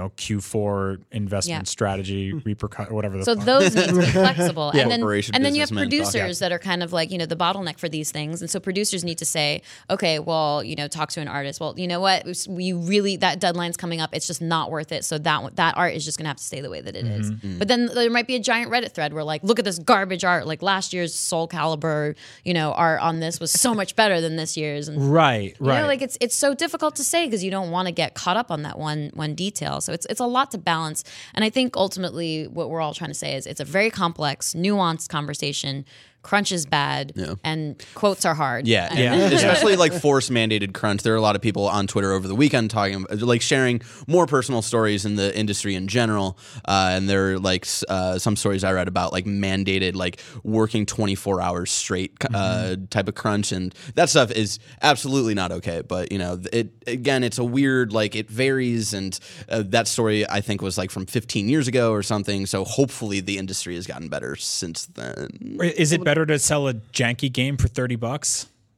Q4 investment strategy, repercut, whatever. So those need to be flexible. And then you have businessmen producers that are kind of like, the bottleneck for these things. And so producers need to say, okay, well, talk to an artist. Well, you know what? That deadline's coming up. It's just not worth it. So that art is just going to have to stay the way that it is. But then there might be a giant Reddit thread where like, look at this garbage art. Like last year's Soul Calibur, art on this was so much better than this year's. And, right. Like it's so difficult to say because you don't want to get caught up on that one detail. So it's a lot to balance. And I think ultimately what we're all trying to say is it's a very complex, nuanced conversation. Crunch is bad, and quotes are hard. Especially like force mandated crunch. There are a lot of people on Twitter over the weekend sharing more personal stories in the industry in general, and there are like some stories I read about like mandated like working 24 hours straight type of crunch, and that stuff is absolutely not okay. But it's a weird, like it varies, and that story I think was like from 15 years ago or something. So hopefully the industry has gotten better since then. Is it better to sell a janky game for $30?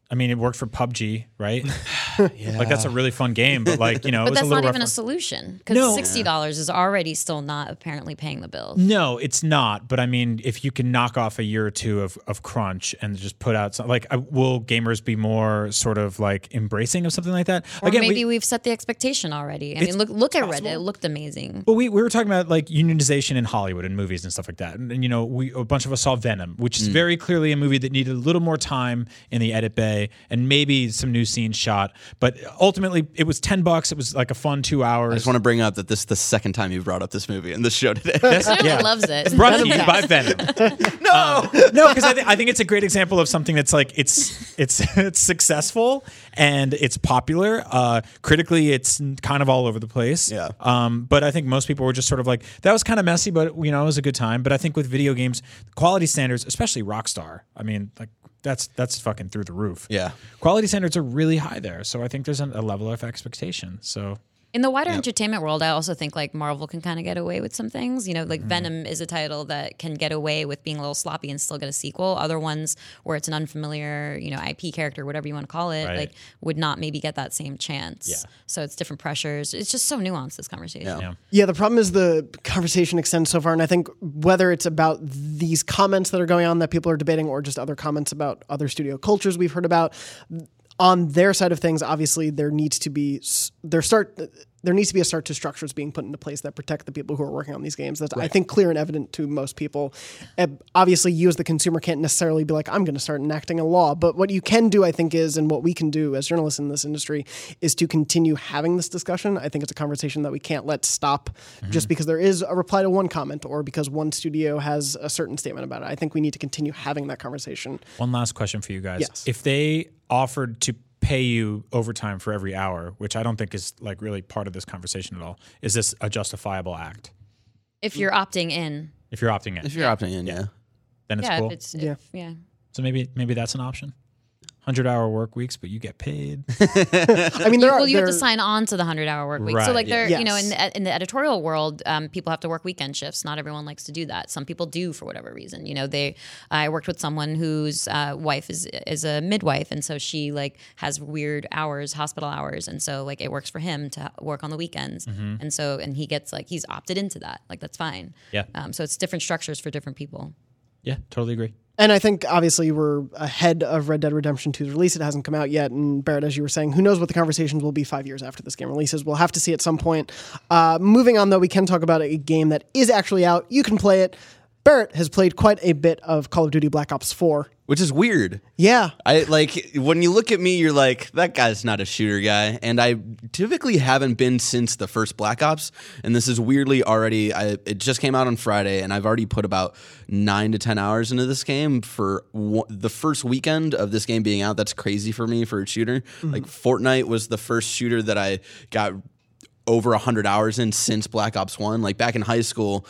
I mean, it worked for PUBG, right? Like that's a really fun game, but like, you know, but it was that's a little not even a rough. solution because $60 is already still not apparently paying the bills. No, it's not. But I mean, if you can knock off a year or two of crunch and just put out something, like, will gamers be more sort of like embracing of something like that? Or again, maybe we've set the expectation already. I mean, look at Reddit. It looked amazing. Well, we were talking about like unionization in Hollywood and movies and stuff like that. And you know, a bunch of us saw Venom, which is very clearly a movie that needed a little more time in the edit bay and maybe some new scenes shot. But ultimately, it was $10. It was like a fun 2 hours. I just want to bring up that this is the second time you've brought up this movie in this show today. Clearly loves it. It's brought to you by Venom. No, because I think it's a great example of something that's like it's successful and it's popular. Critically, it's kind of all over the place. Yeah. But I think most people were just sort of like, that was kind of messy, but you know, it was a good time. But I think with video games, quality standards, especially Rockstar, I mean, like that's fucking through the roof. Yeah. Quality standards are really high there, so I think there's a level of expectation. So. In the wider entertainment world, I also think like Marvel can kind of get away with some things. You know, like Venom is a title that can get away with being a little sloppy and still get a sequel. Other ones where it's an unfamiliar, you know, IP character, whatever you want to call it, like would not maybe get that same chance. Yeah. So it's different pressures. It's just so nuanced, this conversation. Yeah, the problem is the conversation extends so far, and I think whether it's about these comments that are going on that people are debating or just other comments about other studio cultures we've heard about, on their side of things, obviously there needs to be a start to structures being put into place that protect the people who are working on these games. That's, I think, clear and evident to most people. Obviously, you as the consumer can't necessarily be like, I'm going to start enacting a law. But what you can do, I think, and what we can do as journalists in this industry is to continue having this discussion. I think it's a conversation that we can't let stop just because there is a reply to one comment or because one studio has a certain statement about it. I think we need to continue having that conversation. One last question for you guys. Yes. If they offered to pay you overtime for every hour, which I don't think is like really part of this conversation at all, is this a justifiable act? If you're opting in. If you're opting in. If you're opting in, yeah. Then it's cool. Yeah. So maybe that's an option. 100-hour work weeks, but you get paid. I mean, you have to sign on to the 100-hour work week. Right, So, like, yeah. you know, in the editorial world, people have to work weekend shifts. Not everyone likes to do that. Some people do for whatever reason. You know, I worked with someone whose wife is a midwife, and so she like has weird hours, hospital hours, and so like it works for him to work on the weekends, and he gets like he's opted into that. Like that's fine. Yeah. So it's different structures for different people. Yeah, totally agree. And I think, obviously, we're ahead of Red Dead Redemption 2's release. It hasn't come out yet. And Barrett, as you were saying, who knows what the conversations will be 5 years after this game releases. We'll have to see at some point. Moving on, though, we can talk about a game that is actually out. You can play it. Barrett has played quite a bit of Call of Duty Black Ops 4. Which is weird. Yeah. I like when you look at me, you're like, that guy's not a shooter guy. And I typically haven't been since the first Black Ops. And this is weirdly already, it just came out on Friday, and I've already put about 9 to 10 hours into this game for the first weekend of this game being out. That's crazy for me for a shooter. Like Fortnite was the first shooter that I got over 100 hours in since Black Ops 1. Like back in high school,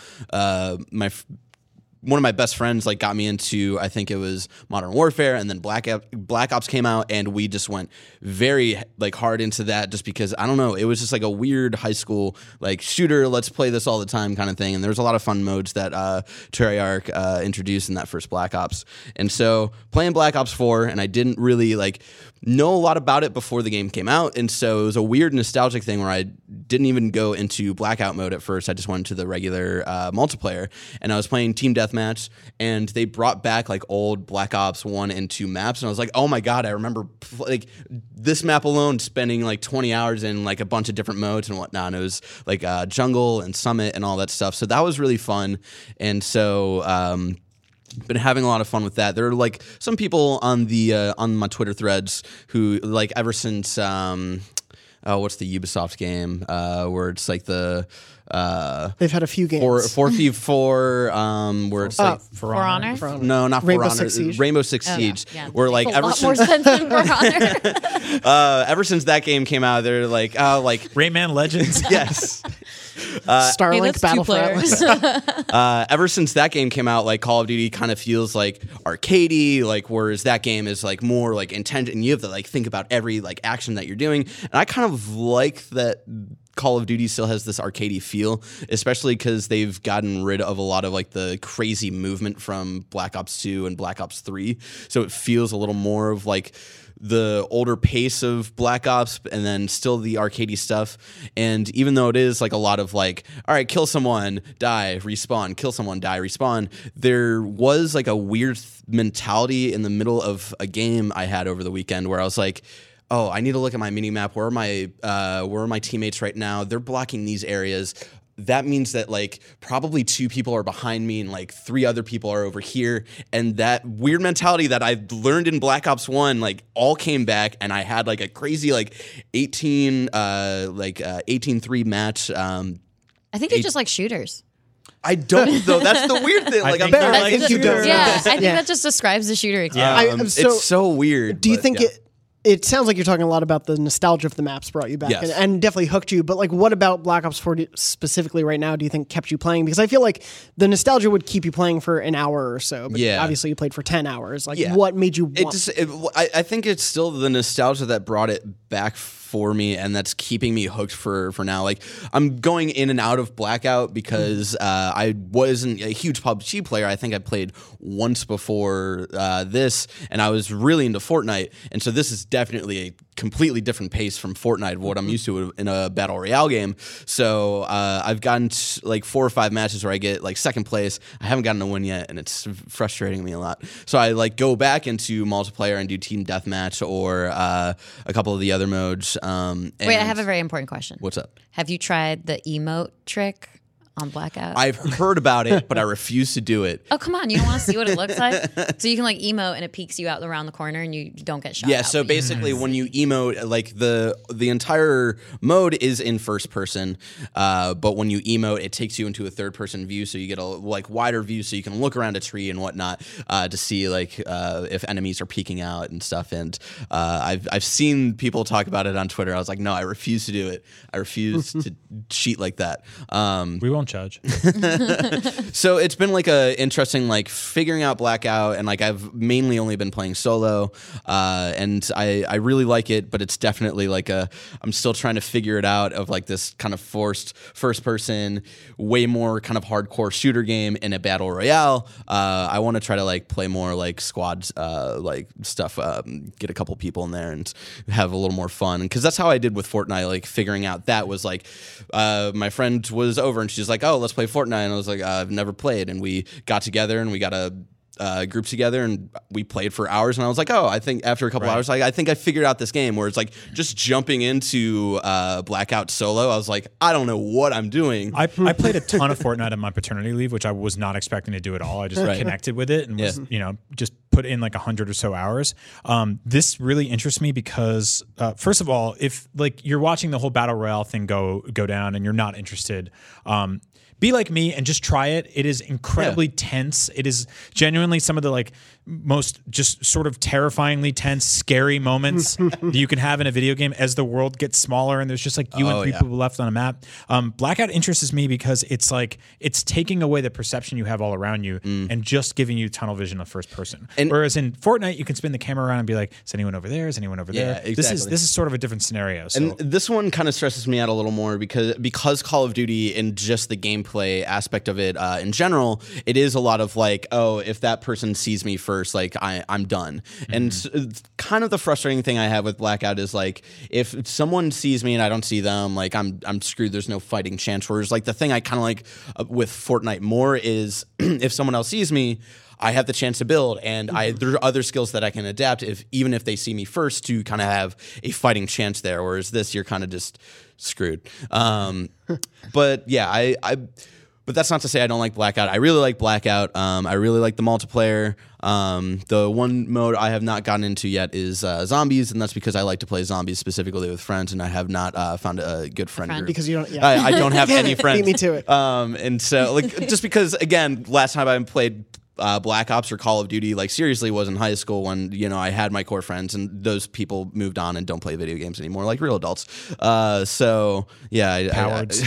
one of my best friends like got me into, I think it was Modern Warfare, and then Black Ops came out, and we just went very like hard into that just because, I don't know, it was just like a weird high school like shooter, let's play this all the time kind of thing. And there was a lot of fun modes that Treyarch introduced in that first Black Ops. And so playing Black Ops 4, and I didn't really like know a lot about it before the game came out, and so it was a weird nostalgic thing where I didn't even go into blackout mode at first. I just went to the regular multiplayer, and I was playing Team Deathmatch, and they brought back like old Black Ops 1 and 2 maps, and I was like, oh my god, I remember like this map alone spending like 20 hours in like a bunch of different modes and whatnot. And it was like jungle and summit and all that stuff, so that was really fun. And so been having a lot of fun with that. There are like some people on the on my Twitter threads who like ever since what's the Ubisoft game where it's like the they've had a few games. 4v4 where it's like For Honor? No, not Rainbow For Honor. Six Siege. Rainbow Six Siege. Yeah. Where like a ever lot more since sense than For Honor. ever since that game came out, they're like Rayman Legends. Yes. Starlink Battle for Atlas. Ever since that game came out, like Call of Duty kind of feels like arcadey, like whereas that game is like more like intent, and you have to like think about every like action that you're doing. And I kind of like that Call of Duty still has this arcadey feel, especially because they've gotten rid of a lot of like the crazy movement from Black Ops 2 and Black Ops 3. So it feels a little more of like the older pace of Black Ops and then still the arcadey stuff. And even though it is like a lot of like, all right, kill someone, die, respawn, kill someone, die, respawn, there was like a weird mentality in the middle of a game I had over the weekend where I was like, oh, I need to look at my mini map. Where are my teammates right now? They're blocking these areas. That means that like probably 2 people are behind me and like 3 other people are over here. And that weird mentality that I learned in Black Ops 1 like all came back, and I had like a crazy like 18-3 match. I think you just like shooters. I don't though. That's the weird thing. Like I'm I think you don't. Yeah, I think that just describes the shooter experience. It's so weird. Do you think it sounds like you're talking a lot about the nostalgia of the maps brought you back and definitely hooked you. But like, what about Black Ops 4 specifically right now do you think kept you playing? Because I feel like the nostalgia would keep you playing for an hour or so. But obviously you played for 10 hours. Like, what made you want? I think it's still the nostalgia that brought it back for me, and that's keeping me hooked for now. Like, I'm going in and out of Blackout because I wasn't a huge PUBG player. I think I played once before this, and I was really into Fortnite. And so this is definitely a completely different pace from Fortnite, what I'm used to in a Battle Royale game. So I've gotten like 4 or 5 matches where I get like second place. I haven't gotten a win yet, and it's frustrating me a lot. So I like go back into multiplayer and do team deathmatch or a couple of the other modes. Wait, I have a very important question. What's up? Have you tried the emote trick on Blackout? I've heard about it, but I refuse to do it. Oh, come on. You don't want to see what it looks like? So you can like emote and it peeks you out around the corner and you don't get shot. Yeah, so basically when you emote, like the entire mode is in first person, but when you emote, it takes you into a third person view, so you get a like wider view so you can look around a tree and whatnot to see like if enemies are peeking out and stuff. And I've seen people talk about it on Twitter. I was like, no, I refuse to do it. I refuse to cheat like that. We won't judge. So it's been like a interesting like figuring out Blackout, and like I've mainly only been playing solo, and I really like it, but it's definitely like I'm still trying to figure it out of like this kind of forced first person, way more kind of hardcore shooter game in a battle royale. I want to try to like play more like squads like stuff, get a couple people in there and have a little more fun, because that's how I did with Fortnite. Like figuring out that was like my friend was over and she's like, oh, let's play Fortnite. And I was like, I've never played. And we got together and we got a group together and we played for hours. And I was like, oh, I think after a couple hours, I think I figured out this game, where it's like just jumping into Blackout solo. I was like, I don't know what I'm doing. I played a ton of Fortnite on my paternity leave, which I was not expecting to do at all. I just connected with it and was, just put in like 100 or so hours. This really interests me because, first of all, if like you're watching the whole Battle Royale thing go down and you're not interested, be like me and just try it. It is incredibly tense. It is genuinely some of the like most just sort of terrifyingly tense, scary moments that you can have in a video game as the world gets smaller and there's just like you and 3 people left on a map. Blackout interests me because it's like it's taking away the perception you have all around you and just giving you tunnel vision of first person. And whereas in Fortnite, you can spin the camera around and be like, is anyone over there? Is anyone over there? Exactly. This is sort of a different scenario. So. And this one kind of stresses me out a little more because Call of Duty and just the gameplay aspect of it in general, it is a lot of like, oh, if that person sees me first, like I'm done. And kind of the frustrating thing I have with Blackout is like, if someone sees me and I don't see them, like I'm screwed. There's no fighting chance. Whereas like the thing I kind of like with Fortnite more is if someone else sees me, I have the chance to build, and there are other skills that I can adapt even if they see me first to kind of have a fighting chance there. Whereas this, you're kind of just screwed. But yeah, but that's not to say I don't like Blackout. I really like Blackout. I really like the multiplayer. The one mode I have not gotten into yet is zombies, and that's because I like to play zombies specifically with friends, and I have not found a good friend group. Because you don't. Yeah. I don't have any friends. Beat me to it. And so, like, just because, again, last time I played Black Ops or Call of Duty, like seriously, was in high school when, you know, I had my core friends and those people moved on and don't play video games anymore, like real adults. So yeah, Cowards.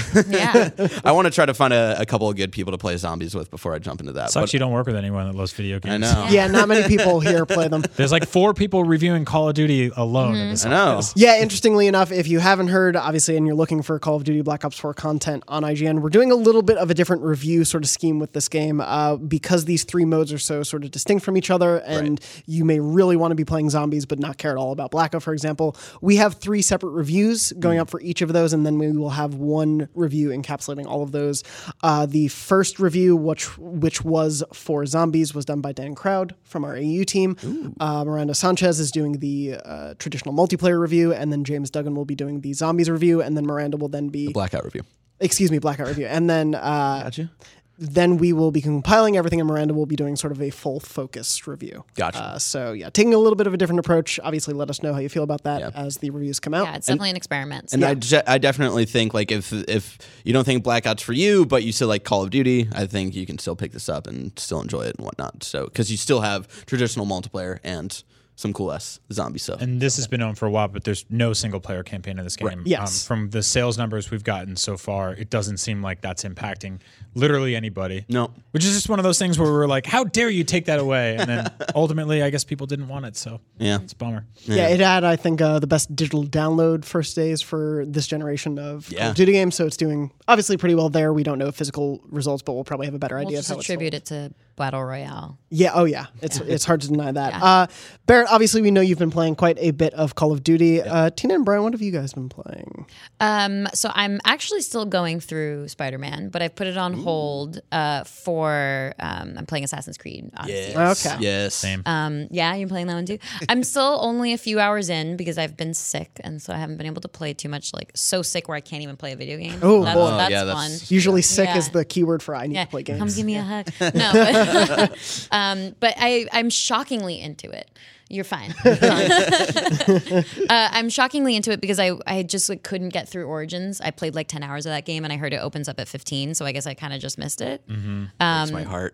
I want to try to find a couple of good people to play zombies with before I jump into that. Sucks you don't work with anyone that loves video games. I know. Yeah, not many people here play them. There's like 4 people reviewing Call of Duty alone. In this I know. office. Yeah, interestingly enough, if you haven't heard, obviously, and you're looking for Call of Duty Black Ops 4 content on IGN, we're doing a little bit of a different review sort of scheme with this game because these 3 modes are so sort of distinct from each other, and you may really want to be playing zombies but not care at all about Black Ops, for example. We have 3 separate reviews going up for each of those, and then we will have one review encapsulating all of those. The first review, which was for zombies, was done by Dan Crowd from our AU team. Miranda Sanchez is doing the traditional multiplayer review, and then James Duggan will be doing the zombies review, and then Miranda will then be... Blackout review. Excuse me, Blackout review. And then... Gotcha. Then we will be compiling everything, and Miranda will be doing sort of a full focus review. Gotcha. So yeah, taking a little bit of a different approach. Obviously, let us know how you feel about that as the reviews come out. Yeah, it's definitely an experiment. And I definitely think, like, if you don't think Blackout's for you, but you still like Call of Duty, I think you can still pick this up and still enjoy it and whatnot. So, because you still have traditional multiplayer and some cool zombie stuff. And this has been known for a while, but there's no single player campaign in this game. Right. Yes. From the sales numbers we've gotten so far, it doesn't seem like that's impacting literally anybody. No. Which is just one of those things where we're like, how dare you take that away? And then ultimately, I guess people didn't want it. So Yeah. it's a bummer. Yeah, it had, I think, the best digital download first days for this generation of Call of Duty games, so it's doing obviously pretty well there. We don't know physical results, but we'll probably have a better idea We'll of just how it's attribute it to Battle Royale. Yeah, oh yeah. It's hard to deny that. Barrett, obviously we know you've been playing quite a bit of Call of Duty. Tina and Brian, what have you guys been playing? So I'm actually still going through Spider-Man, but I've put it on hold for I'm playing Assassin's Creed Odyssey. Okay. Yes. Same. Yeah, you're playing that one too. I'm still only a few hours in because I've been sick, and so I haven't been able to play too much. Like so sick where I can't even play a video game. Oh, that's, boy. that's fun. Usually sick Yeah. is the keyword for I need to play games. Come give me a hug. No, but I'm shockingly into it. You're fine. I'm shockingly into it because I just like couldn't get through Origins. I played like 10 hours of that game and I heard it opens up at 15, so I guess I kind of just missed it. Breaks my heart.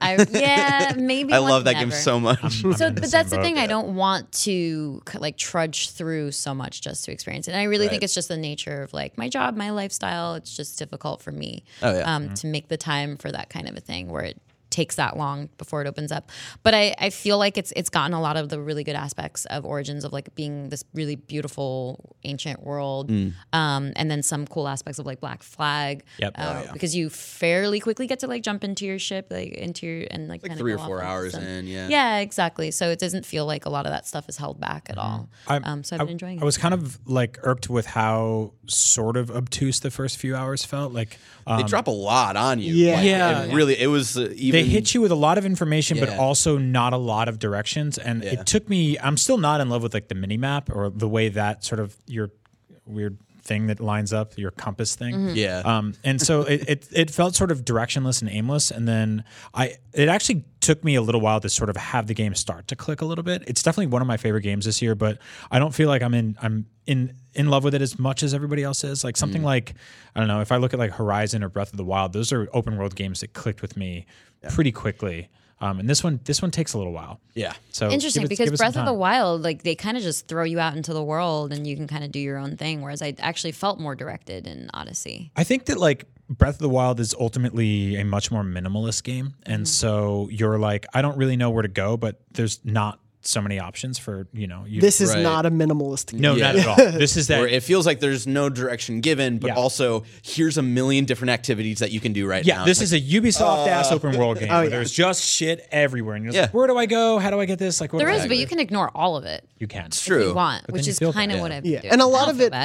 Maybe. I love that never. game so much. So, but that's the thing. I don't want to like trudge through so much just to experience it. And I really think it's just the nature of like my job, my lifestyle. It's just difficult for me to make the time for that kind of a thing where it takes that long before it opens up. But I feel like it's gotten a lot of the really good aspects of Origins of like being this really beautiful ancient world, and then some cool aspects of like Black Flag. Yep. Because you fairly quickly get to like jump into your ship, like into your and like kind of 3 or 4 hours in. Yeah, exactly. So it doesn't feel like a lot of that stuff is held back at all. So I've been enjoying it. I was kind of like irked with how sort of obtuse the first few hours felt. Like they drop a lot on you. Yeah. Like, Yeah. it was even. they hit you with a lot of information, but Yeah. also not a lot of directions. And it took me, I'm still not in love with like the mini map or the way that sort of your weird thing that lines up, your compass thing. Yeah. And so it felt sort of directionless and aimless. And then it actually took me a little while to sort of have the game start to click a little bit. It's definitely one of my favorite games this year, but I don't feel like I'm in love with it as much as everybody else is. Like something like, I don't know, if I look at like Horizon or Breath of the Wild, those are open world games that clicked with me pretty quickly. And this one takes a little while. Yeah. So Interesting, give because it some Breath of the time. Wild, like they kind of just throw you out into the world and you can kind of do your own thing. Whereas I actually felt more directed in Odyssey. I think that like Breath of the Wild is ultimately a much more minimalist game. And so you're like, I don't really know where to go, but there's not so many options for, This is Right. not a minimalist game. No, Yeah. not at all. This is that. Where it feels like there's no direction given, but Yeah. also here's a million different activities that you can do right now. Yeah, this is a Ubisoft ass open world game. Where yeah. there's just shit everywhere, and you're just Yeah. like, where do I go? How do I get this? Like, what There do is, I but you can ignore all of it You can. It's if true. you want, then which you is feel kind of bad. what I've Yeah. been doing. And a I lot don't of feel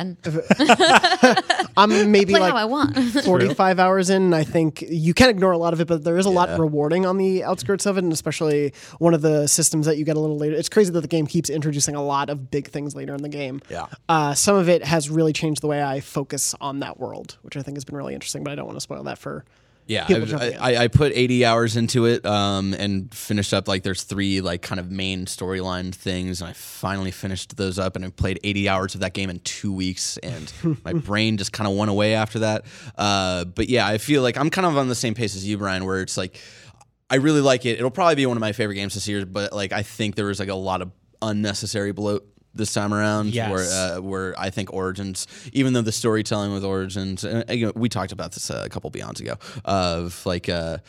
it- bad. I'm maybe Play like how I want. 45 hours in, and I think you can ignore a lot of it, but there is a lot rewarding on the outskirts of it, and especially one of the systems that you get a little later. It's crazy that the game keeps introducing a lot of big things later in the game. Yeah. Some of it has really changed the way I focus on that world, which I think has been really interesting, but I don't want to spoil that for Yeah, people jumping in. I put 80 hours into it and finished up, like, there's 3, like, kind of main storyline things, and I finally finished those up, and I played 80 hours of that game in 2 weeks, and my brain just kind of went away after that. But yeah, I feel like I'm kind of on the same pace as you, Brian, where it's like, I really like it. It'll probably be one of my favorite games this year, but like I think there was like a lot of unnecessary bloat this time around. Yes. Where I think Origins, even though the storytelling with Origins, we talked about this a couple Beyonds ago, of like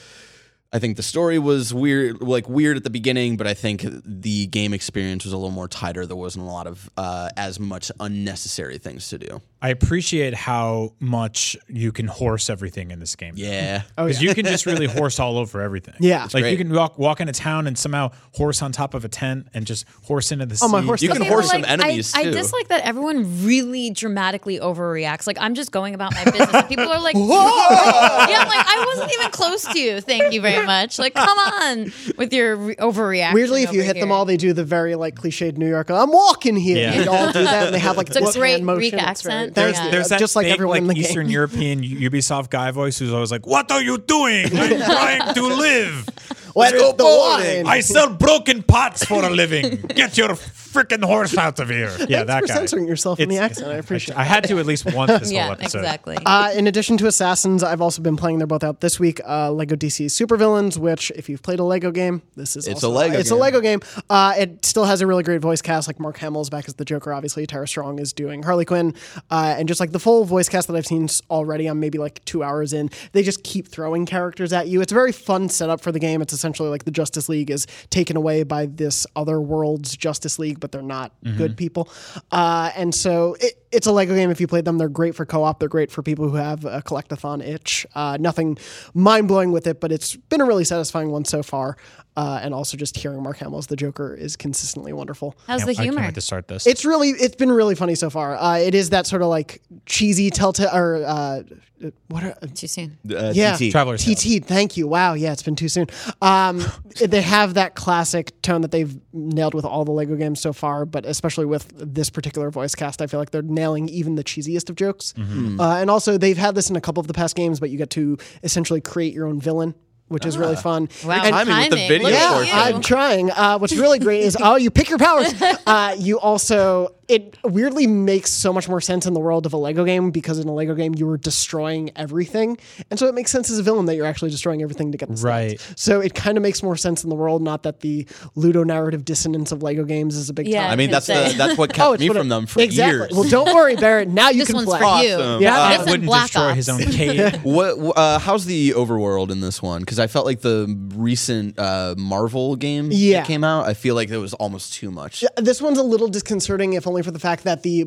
I think the story was weird at the beginning, but I think the game experience was a little more tighter. There wasn't a lot of as much unnecessary things to do. I appreciate how much you can horse everything in this game. Yeah. Because you can just really horse all over everything. Yeah. Like great. you can walk into town and somehow horse on top of a tent and just horse into the sea. my horse You can Okay, horse but, some enemies I too. dislike that everyone really dramatically overreacts. Like I'm just going about my business, and people are like, "Whoa!" Yeah, I'm like, I wasn't even close to you. Thank you very much. Like, come on with your overreaction. Weirdly, if you over hit them here. all, they do the very like cliched New York. I'm walking here. Yeah. They all do that, and they have like It's a this great hand motion. Greek It's accent. very- Yeah. There's that just like big, everyone in the Eastern game. European Ubisoft guy voice who's always like, "What are you doing? I'm trying to live. Where's go the bowling. wine? I sell broken pots for a living. Get your freaking horse out of here." Yeah, that for guy. censoring yourself in the It's- accent. I appreciate I had to at least once this Yeah, whole episode. exactly. In addition to Assassins, I've also been playing. They're both out this week. Lego DC Supervillains, which if you've played a Lego game, this is It's also, a Lego It's game. a Lego game. It still has a really great voice cast. Like Mark Hamill's back as the Joker. Obviously, Tara Strong is doing Harley Quinn, and just like the full voice cast that I've seen already. I'm maybe like 2 hours in. They just keep throwing characters at you. It's a very fun setup for the game. It's essentially like the Justice League is taken away by this other world's Justice League, but they're not good people. And so it's a Lego game. If you played them, they're great for co-op. They're great for people who have a collectathon itch. Nothing mind-blowing with it, but it's been a really satisfying one so far. And also just hearing Mark Hamill as the Joker is consistently wonderful. How's the I can't humor? wait to start this. It's been really funny so far. It is that sort of like cheesy Telltale or Too soon. yeah, TT. Traveler's Tales. TT. Thank you. Wow. Yeah, it's been too soon. They have that classic tone that they've nailed with all the Lego games so far, but especially with this particular voice cast, I feel like they're nailing even the cheesiest of jokes. And also, they've had this in a couple of the past games, but you get to essentially create your own villain, which is really fun. Wow, And- timing with the video Look at portion. you. I'm trying. What's really great is, you pick your powers. You also, it weirdly makes so much more sense in the world of a Lego game because in a Lego game, you were destroying everything. And so it makes sense as a villain that you're actually destroying everything to get the stats. Right. So it kind of makes more sense in the world, not that the ludonarrative dissonance of Lego games is a big Yeah. topic. I mean, that's Say. that's what kept it's me what from it- them for exactly. years. Well, don't worry, Barrett. Now you This can one's play. for you. Awesome. Yeah. This He and wouldn't Black destroy Ops. his own cave. How's the overworld in this one? Because I felt like the recent Marvel game Yeah. that came out, I feel like it was almost too much. This one's a little disconcerting, if only for the fact that the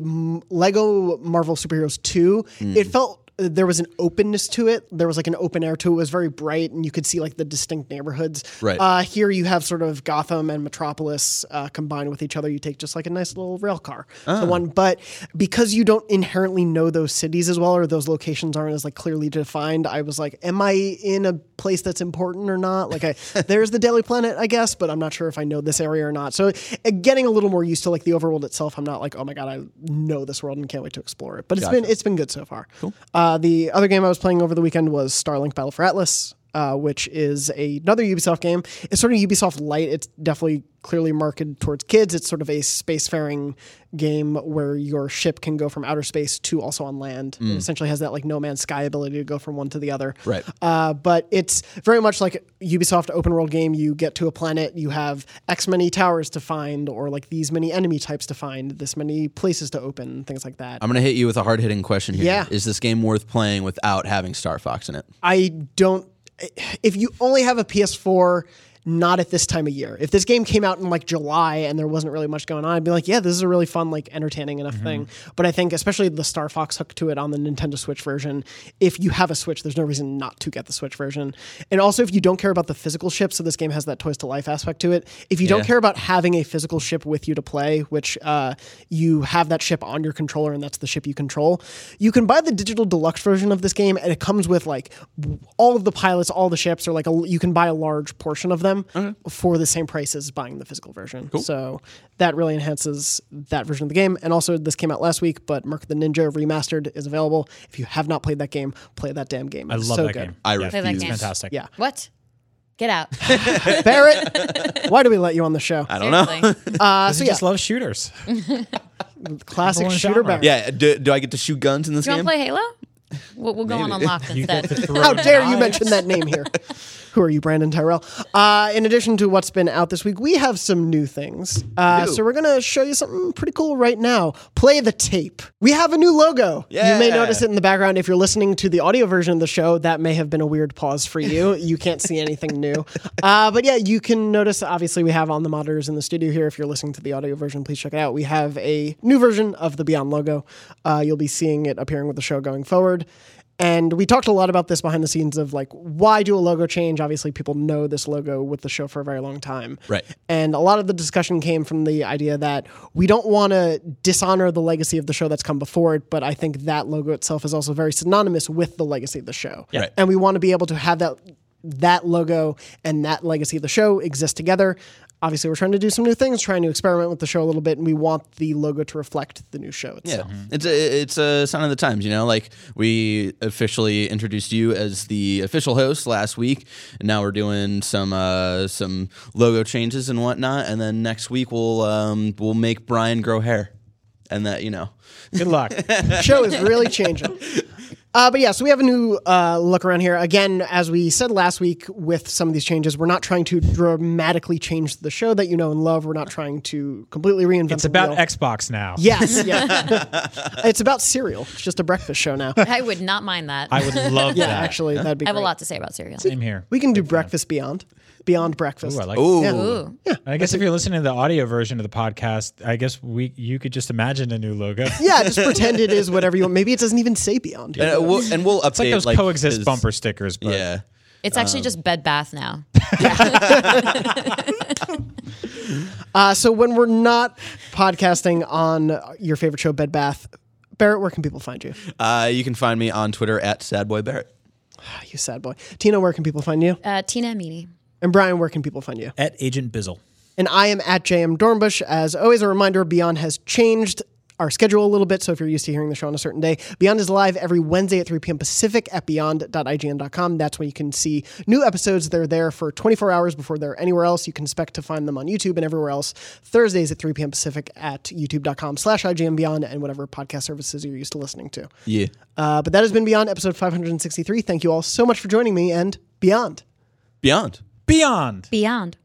Lego Marvel Superheroes 2, it felt there was an openness to it. There was like an open air to it. It was very bright, and you could see like the distinct neighborhoods. Right. Here you have sort of Gotham and Metropolis combined with each other. You take just like a nice little rail car. So one, but because you don't inherently know those cities as well, or those locations aren't as like clearly defined, I was like, am I in a place that's important or not? Like, there's the Daily Planet, I guess, but I'm not sure if I know this area or not. So getting a little more used to like the overworld itself, I'm not like, oh my god, I know this world and can't wait to explore it. But it's been good so far. Cool. The other game I was playing over the weekend was Starlink Battle for Atlas, which is another Ubisoft game. It's sort of Ubisoft Light. It's definitely clearly marketed towards kids. It's sort of a spacefaring game where your ship can go from outer space to also on land. It essentially has that like No Man's Sky ability to go from one to the other. Right. But it's very much like Ubisoft open world game. You get to a planet, you have X many towers to find, or like these many enemy types to find, this many places to open, things like that. I'm going to hit you with a hard-hitting question here. Yeah. Is this game worth playing without having Star Fox in it? I don't. If you only have a PS4, not at this time of year. If this game came out in like July and there wasn't really much going on, I'd be like, yeah, this is a really fun, like entertaining enough thing. But I think especially the Star Fox hook to it on the Nintendo Switch version, if you have a Switch, there's no reason not to get the Switch version. And also if you don't care about the physical ship, so this game has that Toys to Life aspect to it. If you don't care about having a physical ship with you to play, which you have that ship on your controller and that's the ship you control, you can buy the digital deluxe version of this game and it comes with like all of the pilots, all the ships, or like you can buy a large portion of them for the same price as buying the physical version. Cool. So that really enhances that version of the game. And also this came out last week, but Mark of the Ninja Remastered is available. If you have not played that game, play that damn game. I It's love so that good. game. I Yeah, Play that it's game. fantastic. Yeah. What? Get out. Barrett, why do we let you on the show? I don't know. Seriously. So He yeah, just loves shooters. classic Number one shooter genre. Barrett. Yeah. Do I get to shoot guns in this Do you game? want to play Halo? We'll go on Unlocked instead. How dare you mention that name here? Who are you, Brandon Tyrell? In addition to what's been out this week, we have some new things. So we're going to show you something pretty cool right now. Play the tape. We have a new logo. Yeah. You may notice it in the background. If you're listening to the audio version of the show, that may have been a weird pause for you. You can't see anything new. But yeah, you can notice, obviously, we have on the monitors in the studio here. If you're listening to the audio version, please check it out. We have a new version of the Beyond logo. You'll be seeing it appearing with the show going forward. And we talked a lot about this behind the scenes of like, why do a logo change? Obviously, people know this logo with the show for a very long time. Right. And a lot of the discussion came from the idea that we don't want to dishonor the legacy of the show that's come before it, but I think that logo itself is also very synonymous with the legacy of the show. Yeah. Right. And we want to be able to have that logo and that legacy of the show exist together. Obviously, we're trying to do some new things, trying to experiment with the show a little bit, and we want the logo to reflect the new show itself. Yeah, it's a sign of the times, you know. Like we officially introduced you as the official host last week, and now we're doing some logo changes and whatnot. And then next week we'll make Brian grow hair, and that Good luck. The show is really changing. But yeah, so we have a new look around here. Again, as we said last week with some of these changes, we're not trying to dramatically change the show that you know and love. We're not trying to completely reinvent It's about wheel. Xbox now. Yes, yeah. It's about cereal. It's just a breakfast show now. I would not mind that. I would love Yeah, that. actually, that'd be I have great. a lot to say about cereal. Same here. We can do breakfast beyond breakfast. Ooh, I like Ooh. that. Ooh. I guess if you're listening to the audio version of the podcast, I guess you could just imagine a new logo. Yeah, just pretend it is whatever you want. Maybe it doesn't even say beyond. and we'll update It's like those coexist bumper stickers. But Yeah. It's actually just Bed Bath now. So when we're not podcasting on your favorite show, Bed Bath, Barrett, where can people find you? You can find me on Twitter at SadBoyBarrett. You sad boy. Tina, where can people find you? Tina Amini. And Brian, where can people find you? at Agent Bizzle. And I am at JM Dornbush. As always, a reminder, Beyond has changed our schedule a little bit, so if you're used to hearing the show on a certain day, Beyond is live every Wednesday at 3 p.m. Pacific at beyond.ign.com. That's when you can see new episodes. They're there for 24 hours before they're anywhere else. You can expect to find them on YouTube and everywhere else. Thursdays at 3 p.m. Pacific at youtube.com/IGNBeyond and whatever podcast services you're used to listening to. Yeah. But that has been Beyond, episode 563. Thank you all so much for joining me, and Beyond. Beyond. Beyond. Beyond.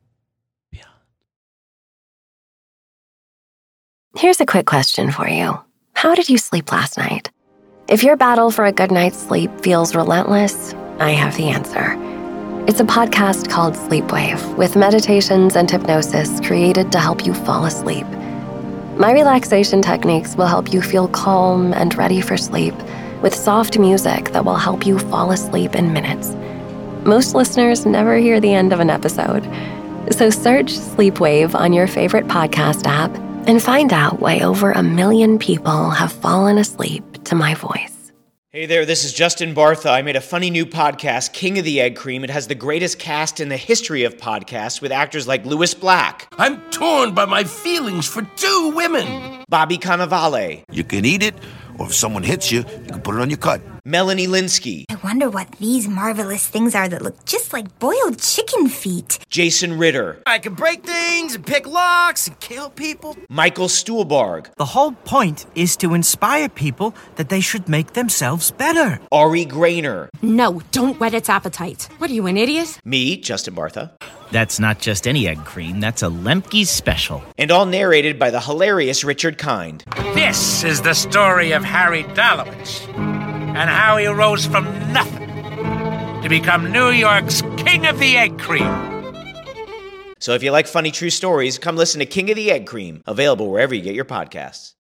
Here's a quick question for you. How did you sleep last night? If your battle for a good night's sleep feels relentless, I have the answer. It's a podcast called Sleepwave, with meditations and hypnosis created to help you fall asleep. My relaxation techniques will help you feel calm and ready for sleep, with soft music that will help you fall asleep in minutes. Most listeners never hear the end of an episode. So search Sleepwave on your favorite podcast app and find out why over 1 million people have fallen asleep to my voice. Hey there, this is Justin Bartha. I made a funny new podcast, King of the Egg Cream. It has the greatest cast in the history of podcasts with actors like Louis Black. I'm torn by my feelings for 2 women. Bobby Cannavale. You can eat it, or if someone hits you, you can put it on your cut. Melanie Linsky. I wonder what these marvelous things are that look just like boiled chicken feet. Jason Ritter. I can break things and pick locks and kill people. Michael Stuhlbarg. The whole point is to inspire people that they should make themselves better. Ari Grainer. No, don't whet its appetite. What are you, an idiot? Me, Justin Bartha. That's not just any egg cream, that's a Lemke's special. And all narrated by the hilarious Richard Kind. This is the story of Harry Dalowitz and how he rose from nothing to become New York's King of the Egg Cream. So if you like funny true stories, come listen to King of the Egg Cream, available wherever you get your podcasts.